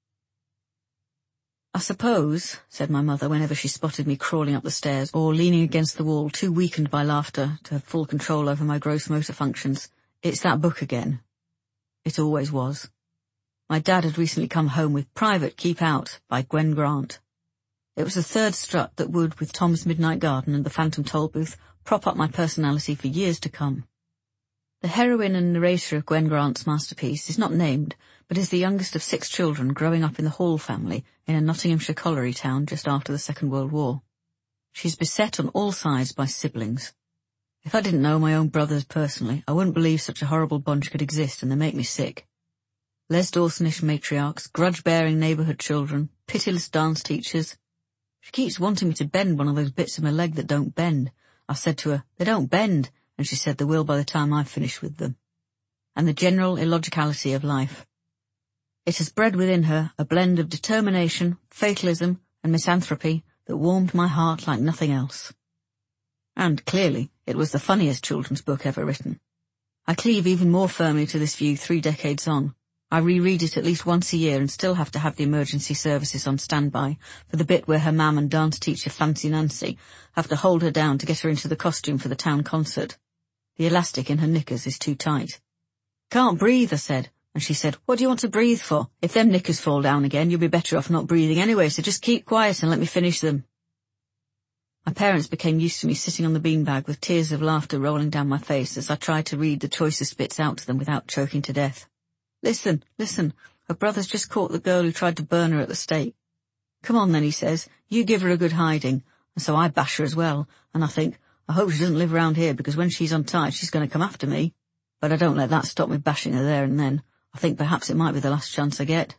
I suppose, said my mother whenever she spotted me crawling up the stairs or leaning against the wall, too weakened by laughter to have full control over my gross motor functions, it's that book again. It always was. My dad had recently come home with Private, Keep Out by Gwen Grant. It was the third strut that would, with Tom's Midnight Garden and the Phantom Toll Booth, prop up my personality for years to come. The heroine and narrator of Gwen Grant's masterpiece is not named, but is the youngest of 6 children growing up in the Hall family in a Nottinghamshire colliery town just after the Second World War. She's beset on all sides by siblings. If I didn't know my own brothers personally, I wouldn't believe such a horrible bunch could exist, and they make me sick. Les Dawsonish matriarchs, grudge-bearing neighbourhood children, pitiless dance teachers. She keeps wanting me to bend one of those bits of my leg that don't bend. I said to her, they don't bend, and she said they will by the time I've finished with them. And the general illogicality of life. It has bred within her a blend of determination, fatalism, and misanthropy that warmed my heart like nothing else. And, clearly, it was the funniest children's book ever written. I cleave even more firmly to this view 3 decades on. I reread it at least once a year and still have to have the emergency services on standby for the bit where her mam and dance teacher Fancy Nancy have to hold her down to get her into the costume for the town concert. The elastic in her knickers is too tight. Can't breathe, I said. And she said, what do you want to breathe for? If them knickers fall down again, you'll be better off not breathing anyway, so just keep quiet and let me finish them. My parents became used to me sitting on the beanbag with tears of laughter rolling down my face as I tried to read the choicest bits out to them without choking to death. Listen, her brother's just caught the girl who tried to burn her at the stake. Come on then, he says, you give her a good hiding. And so I bash her as well, and I think, I hope she doesn't live around here because when she's untied she's going to come after me. But I don't let that stop me bashing her there and then. I think perhaps it might be the last chance I get.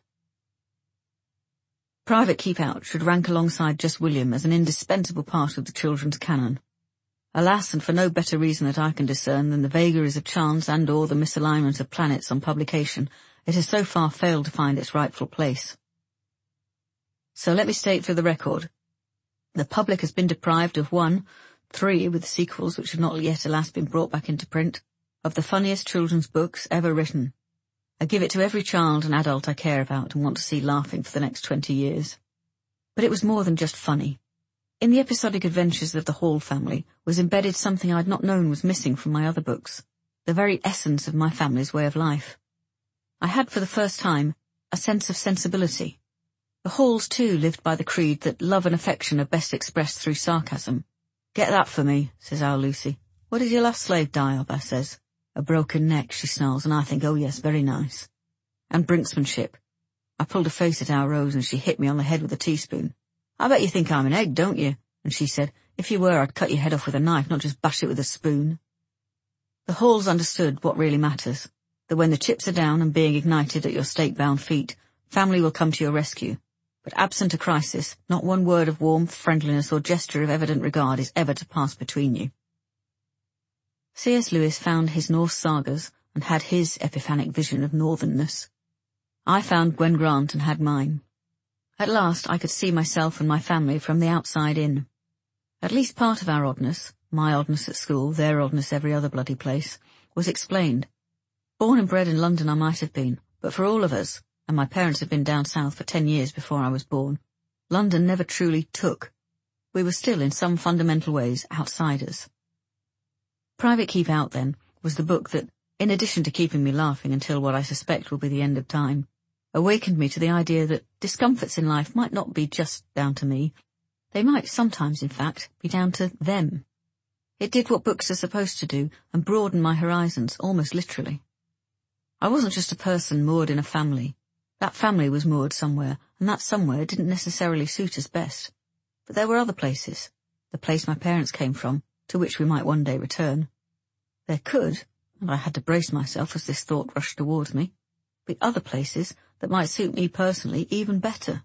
Private Keep Out should rank alongside Just William as an indispensable part of the children's canon. Alas, and for no better reason that I can discern than the vagaries of chance and or the misalignment of planets on publication, it has so far failed to find its rightful place. So let me state for the record. The public has been deprived of 1, 3 with sequels which have not yet alas been brought back into print, of the funniest children's books ever written. I give it to every child and adult I care about and want to see laughing for the next 20 years. But it was more than just funny. In the episodic adventures of the Hall family was embedded something I'd not known was missing from my other books, the very essence of my family's way of life. I had for the first time a sense of sensibility. The Halls too lived by the creed that love and affection are best expressed through sarcasm. Get that for me, says our Lucy. What did your last slave die of, I says. A broken neck, she snarls, and I think, oh yes, very nice. And brinksmanship. I pulled a face at our Rose and she hit me on the head with a teaspoon. I bet you think I'm an egg, don't you? And she said, if you were, I'd cut your head off with a knife, not just bash it with a spoon. The Halls understood what really matters, that when the chips are down and being ignited at your stake-bound feet, family will come to your rescue. But absent a crisis, not one word of warmth, friendliness, or gesture of evident regard is ever to pass between you. C.S. Lewis found his Norse sagas and had his epiphanic vision of northernness. I found Gwen Grant and had mine. At last I could see myself and my family from the outside in. At least part of our oddness, my oddness at school, their oddness every other bloody place, was explained. Born and bred in London I might have been, but for all of us, and my parents had been down south for 10 years before I was born, London never truly took. We were still in some fundamental ways outsiders. Private Keep Out, then, was the book that, in addition to keeping me laughing until what I suspect will be the end of time, awakened me to the idea that discomforts in life might not be just down to me. They might sometimes, in fact, be down to them. It did what books are supposed to do and broadened my horizons, almost literally. I wasn't just a person moored in a family. That family was moored somewhere, and that somewhere didn't necessarily suit us best. But there were other places, the place my parents came from, to which we might one day return. There could, and I had to brace myself as this thought rushed towards me, be other places that might suit me personally even better.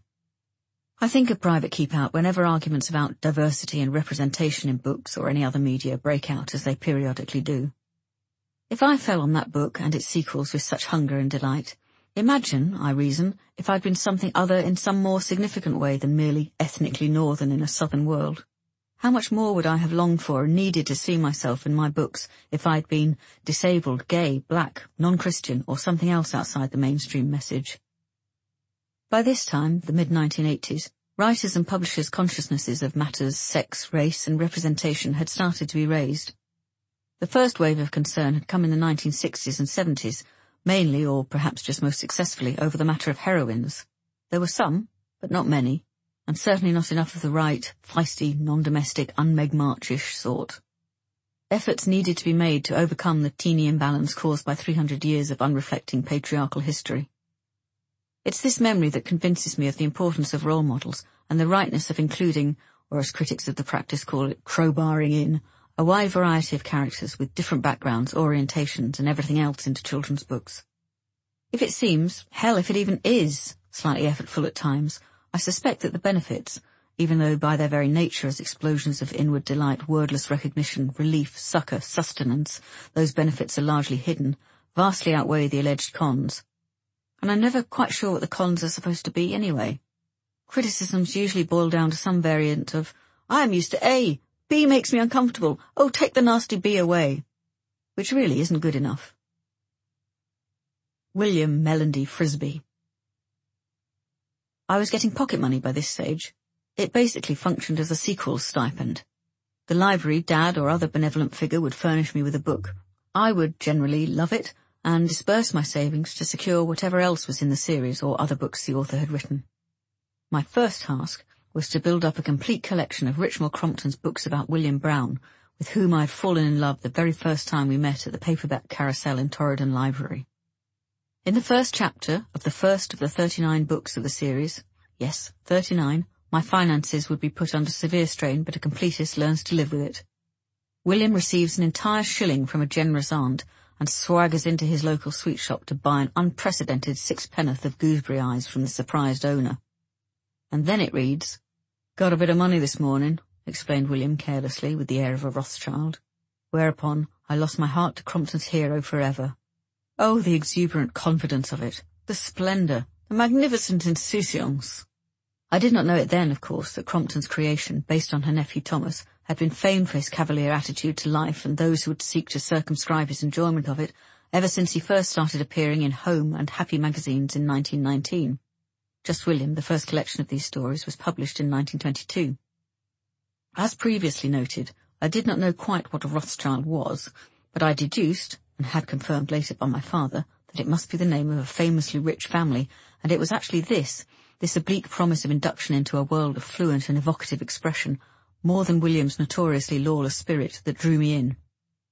I think of Private Keep Out whenever arguments about diversity and representation in books or any other media break out, as they periodically do. If I fell on that book and its sequels with such hunger and delight, imagine, I reason, if I'd been something other in some more significant way than merely ethnically northern in a southern world. How much more would I have longed for and needed to see myself in my books if I'd been disabled, gay, black, non-Christian, or something else outside the mainstream message? By this time, the mid-1980s, writers' and publishers' consciousnesses of matters, sex, race, and representation had started to be raised. The first wave of concern had come in the 1960s and 70s, mainly, or perhaps just most successfully, over the matter of heroines. There were some, but not many, and certainly not enough of the right, feisty, non-domestic, un-Meg March-ish sort. Efforts needed to be made to overcome the teeny imbalance caused by 300 years of unreflecting patriarchal history. It's this memory that convinces me of the importance of role models and the rightness of including, or as critics of the practice call it, crowbarring in, a wide variety of characters with different backgrounds, orientations, and everything else into children's books. If it seems, hell, if it even is, slightly effortful at times, I suspect that the benefits, even though by their very nature as explosions of inward delight, wordless recognition, relief, succour, sustenance, those benefits are largely hidden, vastly outweigh the alleged cons. And I'm never quite sure what the cons are supposed to be anyway. Criticisms usually boil down to some variant of, I am used to A, B makes me uncomfortable, oh, take the nasty B away, which really isn't good enough. William Mellandy Frisby. I was getting pocket money by this stage. It basically functioned as a sequel stipend. The library, Dad, or other benevolent figure would furnish me with a book. I would generally love it and disperse my savings to secure whatever else was in the series or other books the author had written. My first task was to build up a complete collection of Richmal Crompton's books about William Brown, with whom I had fallen in love the very first time we met at the paperback carousel in Torridon Library. In the first chapter of the first of the 39 books of the series, yes, 39, my finances would be put under severe strain, but a completist learns to live with it. William receives an entire shilling from a generous aunt and swaggers into his local sweet shop to buy an unprecedented sixpenn'orth of gooseberry eyes from the surprised owner. And then it reads, "Got a bit of money this morning," explained William carelessly with the air of a Rothschild, whereupon I lost my heart to Crompton's hero forever. Oh, the exuberant confidence of it, the splendour, the magnificent insouciance. I did not know it then, of course, that Crompton's creation, based on her nephew Thomas, had been famed for his cavalier attitude to life and those who would seek to circumscribe his enjoyment of it ever since he first started appearing in Home and Happy magazines in 1919. Just William, the first collection of these stories, was published in 1922. As previously noted, I did not know quite what a Rothschild was, but I deduced, and had confirmed later by my father, that it must be the name of a famously rich family, and it was actually this oblique promise of induction into a world of fluent and evocative expression, more than William's notoriously lawless spirit, that drew me in.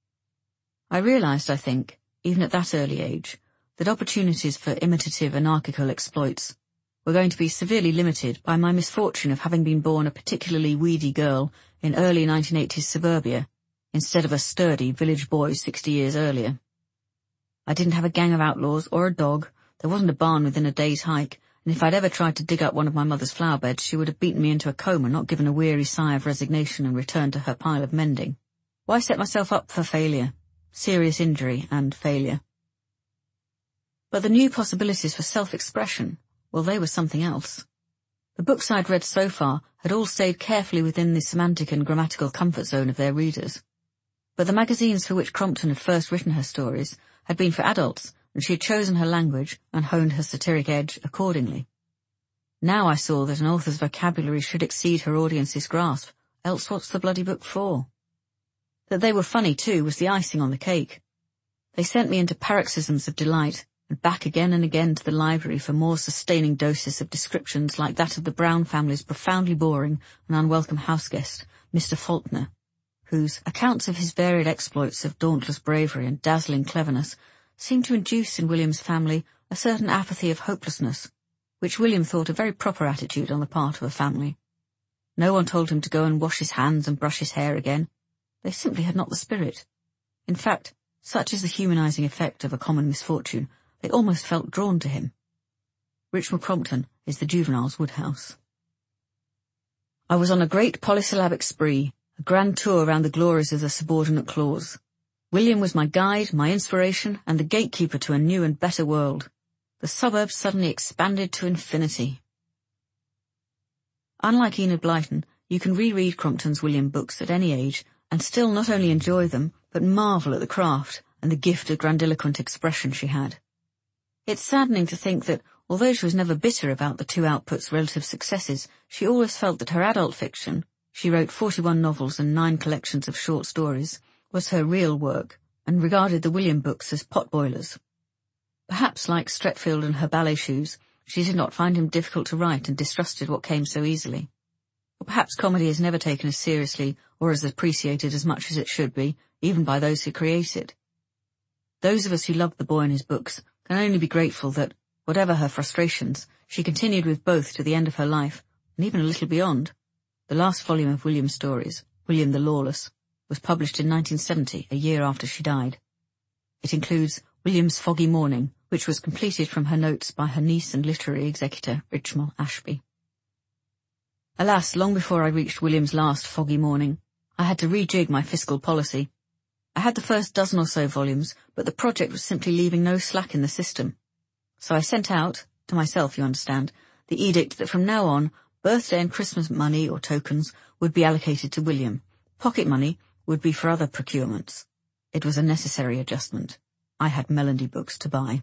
I realized, I think, even at that early age, that opportunities for imitative anarchical exploits were going to be severely limited by my misfortune of having been born a particularly weedy girl in early 1980s suburbia, instead of a sturdy village boy 60 years earlier. I didn't have a gang of outlaws or a dog, there wasn't a barn within a day's hike, and if I'd ever tried to dig up one of my mother's flower beds, she would have beaten me into a coma, not given a weary sigh of resignation and returned to her pile of mending. Why set myself up for failure, serious injury and failure? But the new possibilities for self-expression, well, they were something else. The books I'd read so far had all stayed carefully within the semantic and grammatical comfort zone of their readers. But the magazines for which Crompton had first written her stories had been for adults, and she had chosen her language and honed her satiric edge accordingly. Now I saw that an author's vocabulary should exceed her audience's grasp, else what's the bloody book for? That they were funny, too, was the icing on the cake. They sent me into paroxysms of delight, and back again and again to the library for more sustaining doses of descriptions like that of the Brown family's profoundly boring and unwelcome houseguest, Mr. Faulkner, whose accounts of his varied exploits of dauntless bravery and dazzling cleverness seemed to induce in William's family a certain apathy of hopelessness, which William thought a very proper attitude on the part of a family. No one told him to go and wash his hands and brush his hair again. They simply had not the spirit. In fact, such is the humanizing effect of a common misfortune, they almost felt drawn to him. Richmond Crompton is the juvenile's Woodhouse. I was on a great polysyllabic spree, a grand tour around the glories of the subordinate clause. William was my guide, my inspiration, and the gatekeeper to a new and better world. The suburbs suddenly expanded to infinity. Unlike Enid Blyton, you can reread Crompton's William books at any age and still not only enjoy them, but marvel at the craft and the gift of grandiloquent expression she had. It's saddening to think that, although she was never bitter about the two outputs' relative successes, she always felt that her adult fiction, she wrote 41 novels and 9 collections of short stories, was her real work, and regarded the William books as potboilers. Perhaps, like Stretfield and her ballet shoes, she did not find him difficult to write and distrusted what came so easily. Or perhaps comedy is never taken as seriously or as appreciated as much as it should be, even by those who create it. Those of us who loved the boy in his books can only be grateful that, whatever her frustrations, she continued with both to the end of her life, and even a little beyond. The last volume of William's stories, William the Lawless, was published in 1970, a year after she died. It includes William's Foggy Morning, which was completed from her notes by her niece and literary executor, Richmal Ashby. Alas, long before I reached William's last Foggy Morning, I had to rejig my fiscal policy. I had the first dozen or so volumes, but the project was simply leaving no slack in the system. So I sent out, to myself you understand, the edict that from now on, birthday and Christmas money or tokens would be allocated to William. Pocket money would be for other procurements. It was a necessary adjustment. I had Melody books to buy.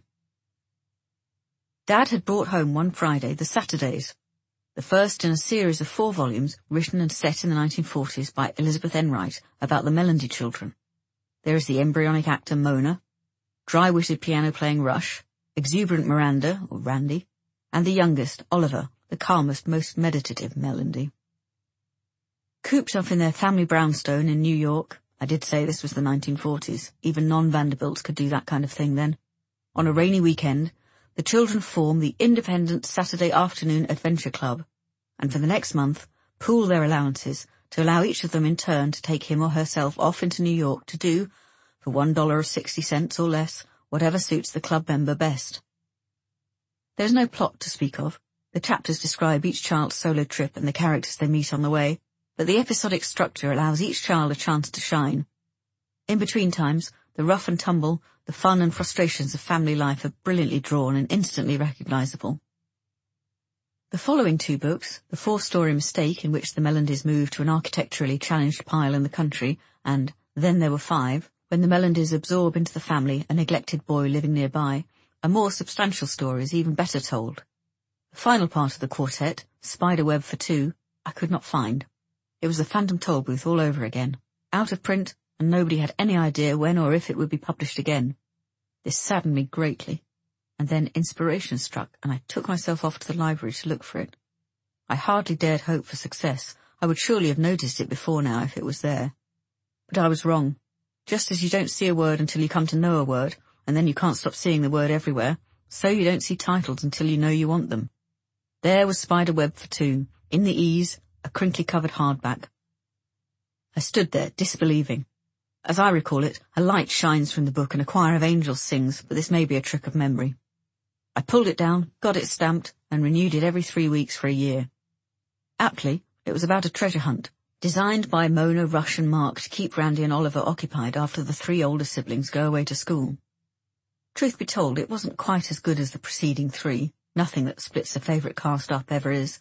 Dad had brought home one Friday the Saturdays, the first in a series of 4 volumes written and set in the 1940s by Elizabeth Enright about the Melody children. There is the embryonic actor Mona, dry-witted piano-playing Rush, exuberant Miranda, or Randy, and the youngest, Oliver, the calmest, most meditative Melody. Cooped up in their family brownstone in New York, I did say this was the 1940s, even non-Vanderbilts could do that kind of thing then, on a rainy weekend, the children form the Independent Saturday Afternoon Adventure Club, and for the next month pool their allowances to allow each of them in turn to take him or herself off into New York to do, for $1.60 or less, whatever suits the club member best. There's no plot to speak of. The chapters describe each child's solo trip and the characters they meet on the way, but the episodic structure allows each child a chance to shine. In between times, the rough and tumble, the fun and frustrations of family life are brilliantly drawn and instantly recognizable. The following 2 books, The 4-Story Mistake, in which the Melondys move to an architecturally challenged pile in the country, and Then There Were 5, when the Melondys absorb into the family a neglected boy living nearby, are more substantial stories, even better told. The final part of the quartet, Spiderweb for 2, I could not find. It was the Phantom Tollbooth all over again, out of print, and nobody had any idea when or if it would be published again. This saddened me greatly, and then inspiration struck, and I took myself off to the library to look for it. I hardly dared hope for success. I would surely have noticed it before now if it was there. But I was wrong. Just as you don't see a word until you come to know a word, and then you can't stop seeing the word everywhere, so you don't see titles until you know you want them. There was Spiderweb for 2, in the ease, a crinkly-covered hardback. I stood there, disbelieving. As I recall it, a light shines from the book and a choir of angels sings, but this may be a trick of memory. I pulled it down, got it stamped, and renewed it every 3 weeks for a year. Aptly, it was about a treasure hunt, designed by Mona, Rush and Mark to keep Randy and Oliver occupied after the 3 older siblings go away to school. Truth be told, it wasn't quite as good as the preceding 3, nothing that Splits a favourite cast-up ever is,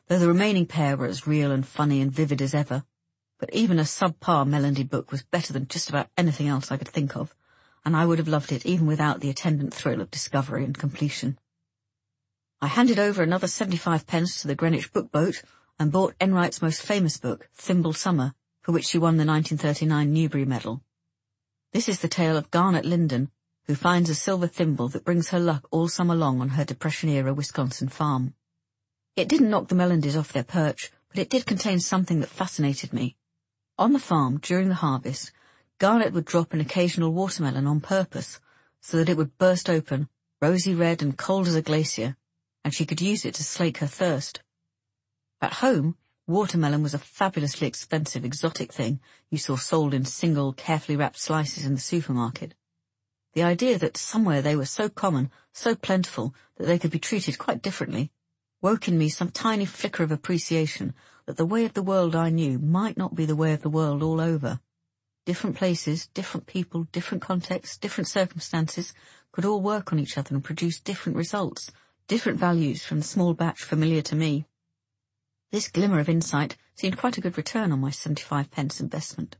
though the remaining pair were as real and funny and vivid as ever. But even a subpar Melody book was better than just about anything else I could think of, and I would have loved it even without the attendant thrill of discovery and completion. I handed over another 75p to the Greenwich book boat and bought Enright's most famous book, Thimble Summer, for which she won the 1939 Newbery Medal. This is the tale of Garnet Linden, who finds a silver thimble that brings her luck all summer long on her Depression-era Wisconsin farm. It didn't knock the Melondys off their perch, but it did contain something that fascinated me. On the farm, during the harvest, Garnet would drop an occasional watermelon on purpose, so that it would burst open, rosy red and cold as a glacier, and she could use it to slake her thirst. At home, watermelon was a fabulously expensive exotic thing you saw sold in single, carefully wrapped slices in the supermarket. The idea that somewhere they were so common, so plentiful, that they could be treated quite differently, woke in me some tiny flicker of appreciation that the way of the world I knew might not be the way of the world all over. Different places, different people, different contexts, different circumstances could all work on each other and produce different results, different values from the small batch familiar to me. This glimmer of insight seemed quite a good return on my 75p investment.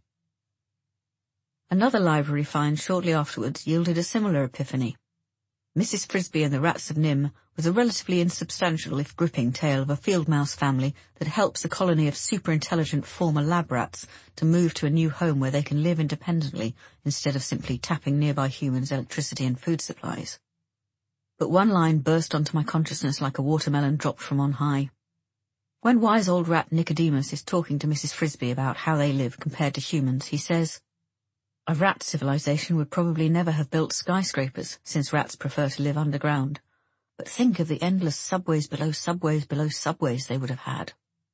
Another library find shortly afterwards yielded a similar epiphany. Mrs. Frisbee and the Rats of Nim was a relatively insubstantial if gripping tale of a field mouse family that helps a colony of super-intelligent former lab rats to move to a new home where they can live independently instead of simply tapping nearby humans' electricity and food supplies. But one line burst onto my consciousness like a watermelon dropped from on high. When wise old rat Nicodemus is talking to Mrs. Frisbee about how they live compared to humans, he says, "A rat civilization would probably never have built skyscrapers, since rats prefer to live underground. But think of the endless subways below subways below subways they would have had."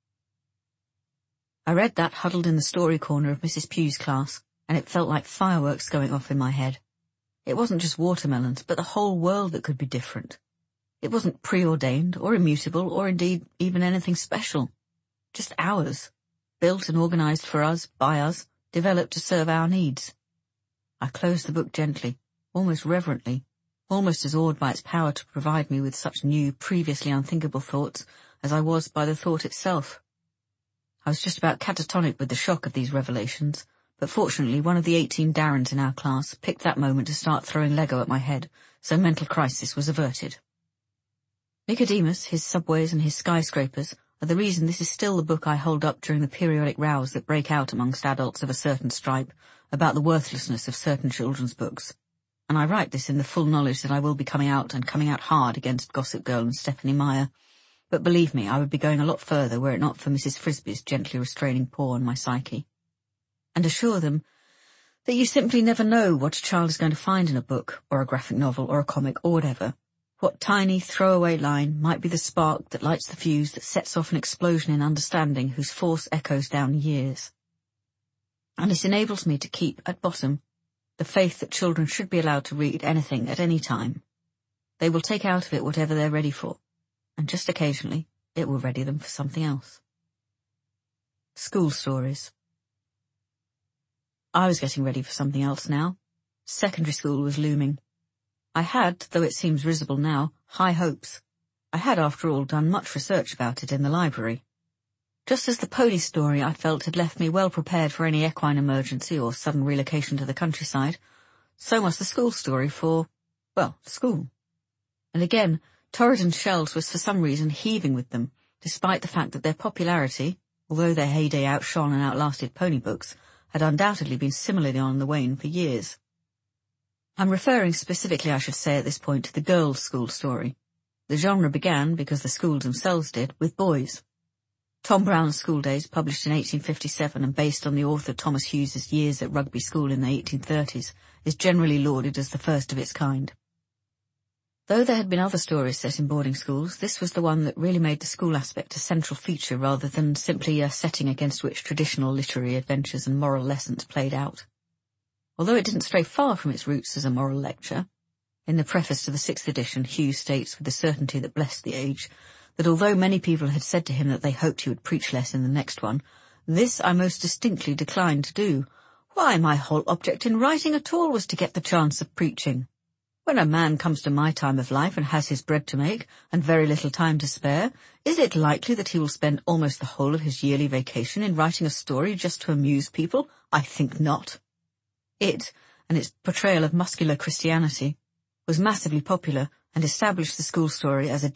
I read that huddled in the story corner of Mrs. Pugh's class, and it felt like fireworks going off in my head. It wasn't just watermelons, but the whole world that could be different. It wasn't preordained or immutable or indeed even anything special. Just ours, built and organized for us, by us, developed to serve our needs. I closed the book gently, almost reverently, almost as awed by its power to provide me with such new, previously unthinkable thoughts as I was by the thought itself. I was just about catatonic with the shock of these revelations, but fortunately one of the 18 Darrens in our class picked that moment to start throwing Lego at my head, so mental crisis was averted. Nicodemus, his subways and his skyscrapers are the reason this is still the book I hold up during the periodic rows that break out amongst adults of a certain stripe about the worthlessness of certain children's books. And I write this in the full knowledge that I will be coming out hard against Gossip Girl and Stephanie Meyer. But believe me, I would be going a lot further were it not for Mrs. Frisbee's gently restraining paw on my psyche. And assure them that you simply never know what a child is going to find in a book, or a graphic novel, or a comic, or whatever. What tiny throwaway line might be the spark that lights the fuse that sets off an explosion in understanding whose force echoes down years. And it enables me to keep, at bottom, the faith that children should be allowed to read anything at any time. They will take out of it whatever they're ready for, and just occasionally it will ready them for something else. School stories. I was getting ready for something else now. Secondary school was looming. I had, though it seems risible now, high hopes. I had, after all, done much research about it in the library. Just as the pony story, I felt, had left me well prepared for any equine emergency or sudden relocation to the countryside, so must the school story for, well, school. And again, Torridon Shells was for some reason heaving with them, despite the fact that their popularity, although their heyday outshone and outlasted pony books, had undoubtedly been similarly on the wane for years. I'm referring specifically, I should say at this point, to the girls' school story. The genre began, because the schools themselves did, with boys. Tom Brown's School Days, published in 1857 and based on the author Thomas Hughes's years at Rugby School in the 1830s, is generally lauded as the first of its kind. Though there had been other stories set in boarding schools, this was the one that really made the school aspect a central feature rather than simply a setting against which traditional literary adventures and moral lessons played out. Although it didn't stray far from its roots as a moral lecture, in the preface to the 6th edition, Hughes states with the certainty that blessed the age, that although many people had said to him that they hoped he would preach less in the next one, this I most distinctly declined to do. Why, my whole object in writing at all was to get the chance of preaching. When a man comes to my time of life and has his bread to make, and very little time to spare, is it likely that he will spend almost the whole of his yearly vacation in writing a story just to amuse people? I think not. It, and its portrayal of muscular Christianity, was massively popular and established the school story as a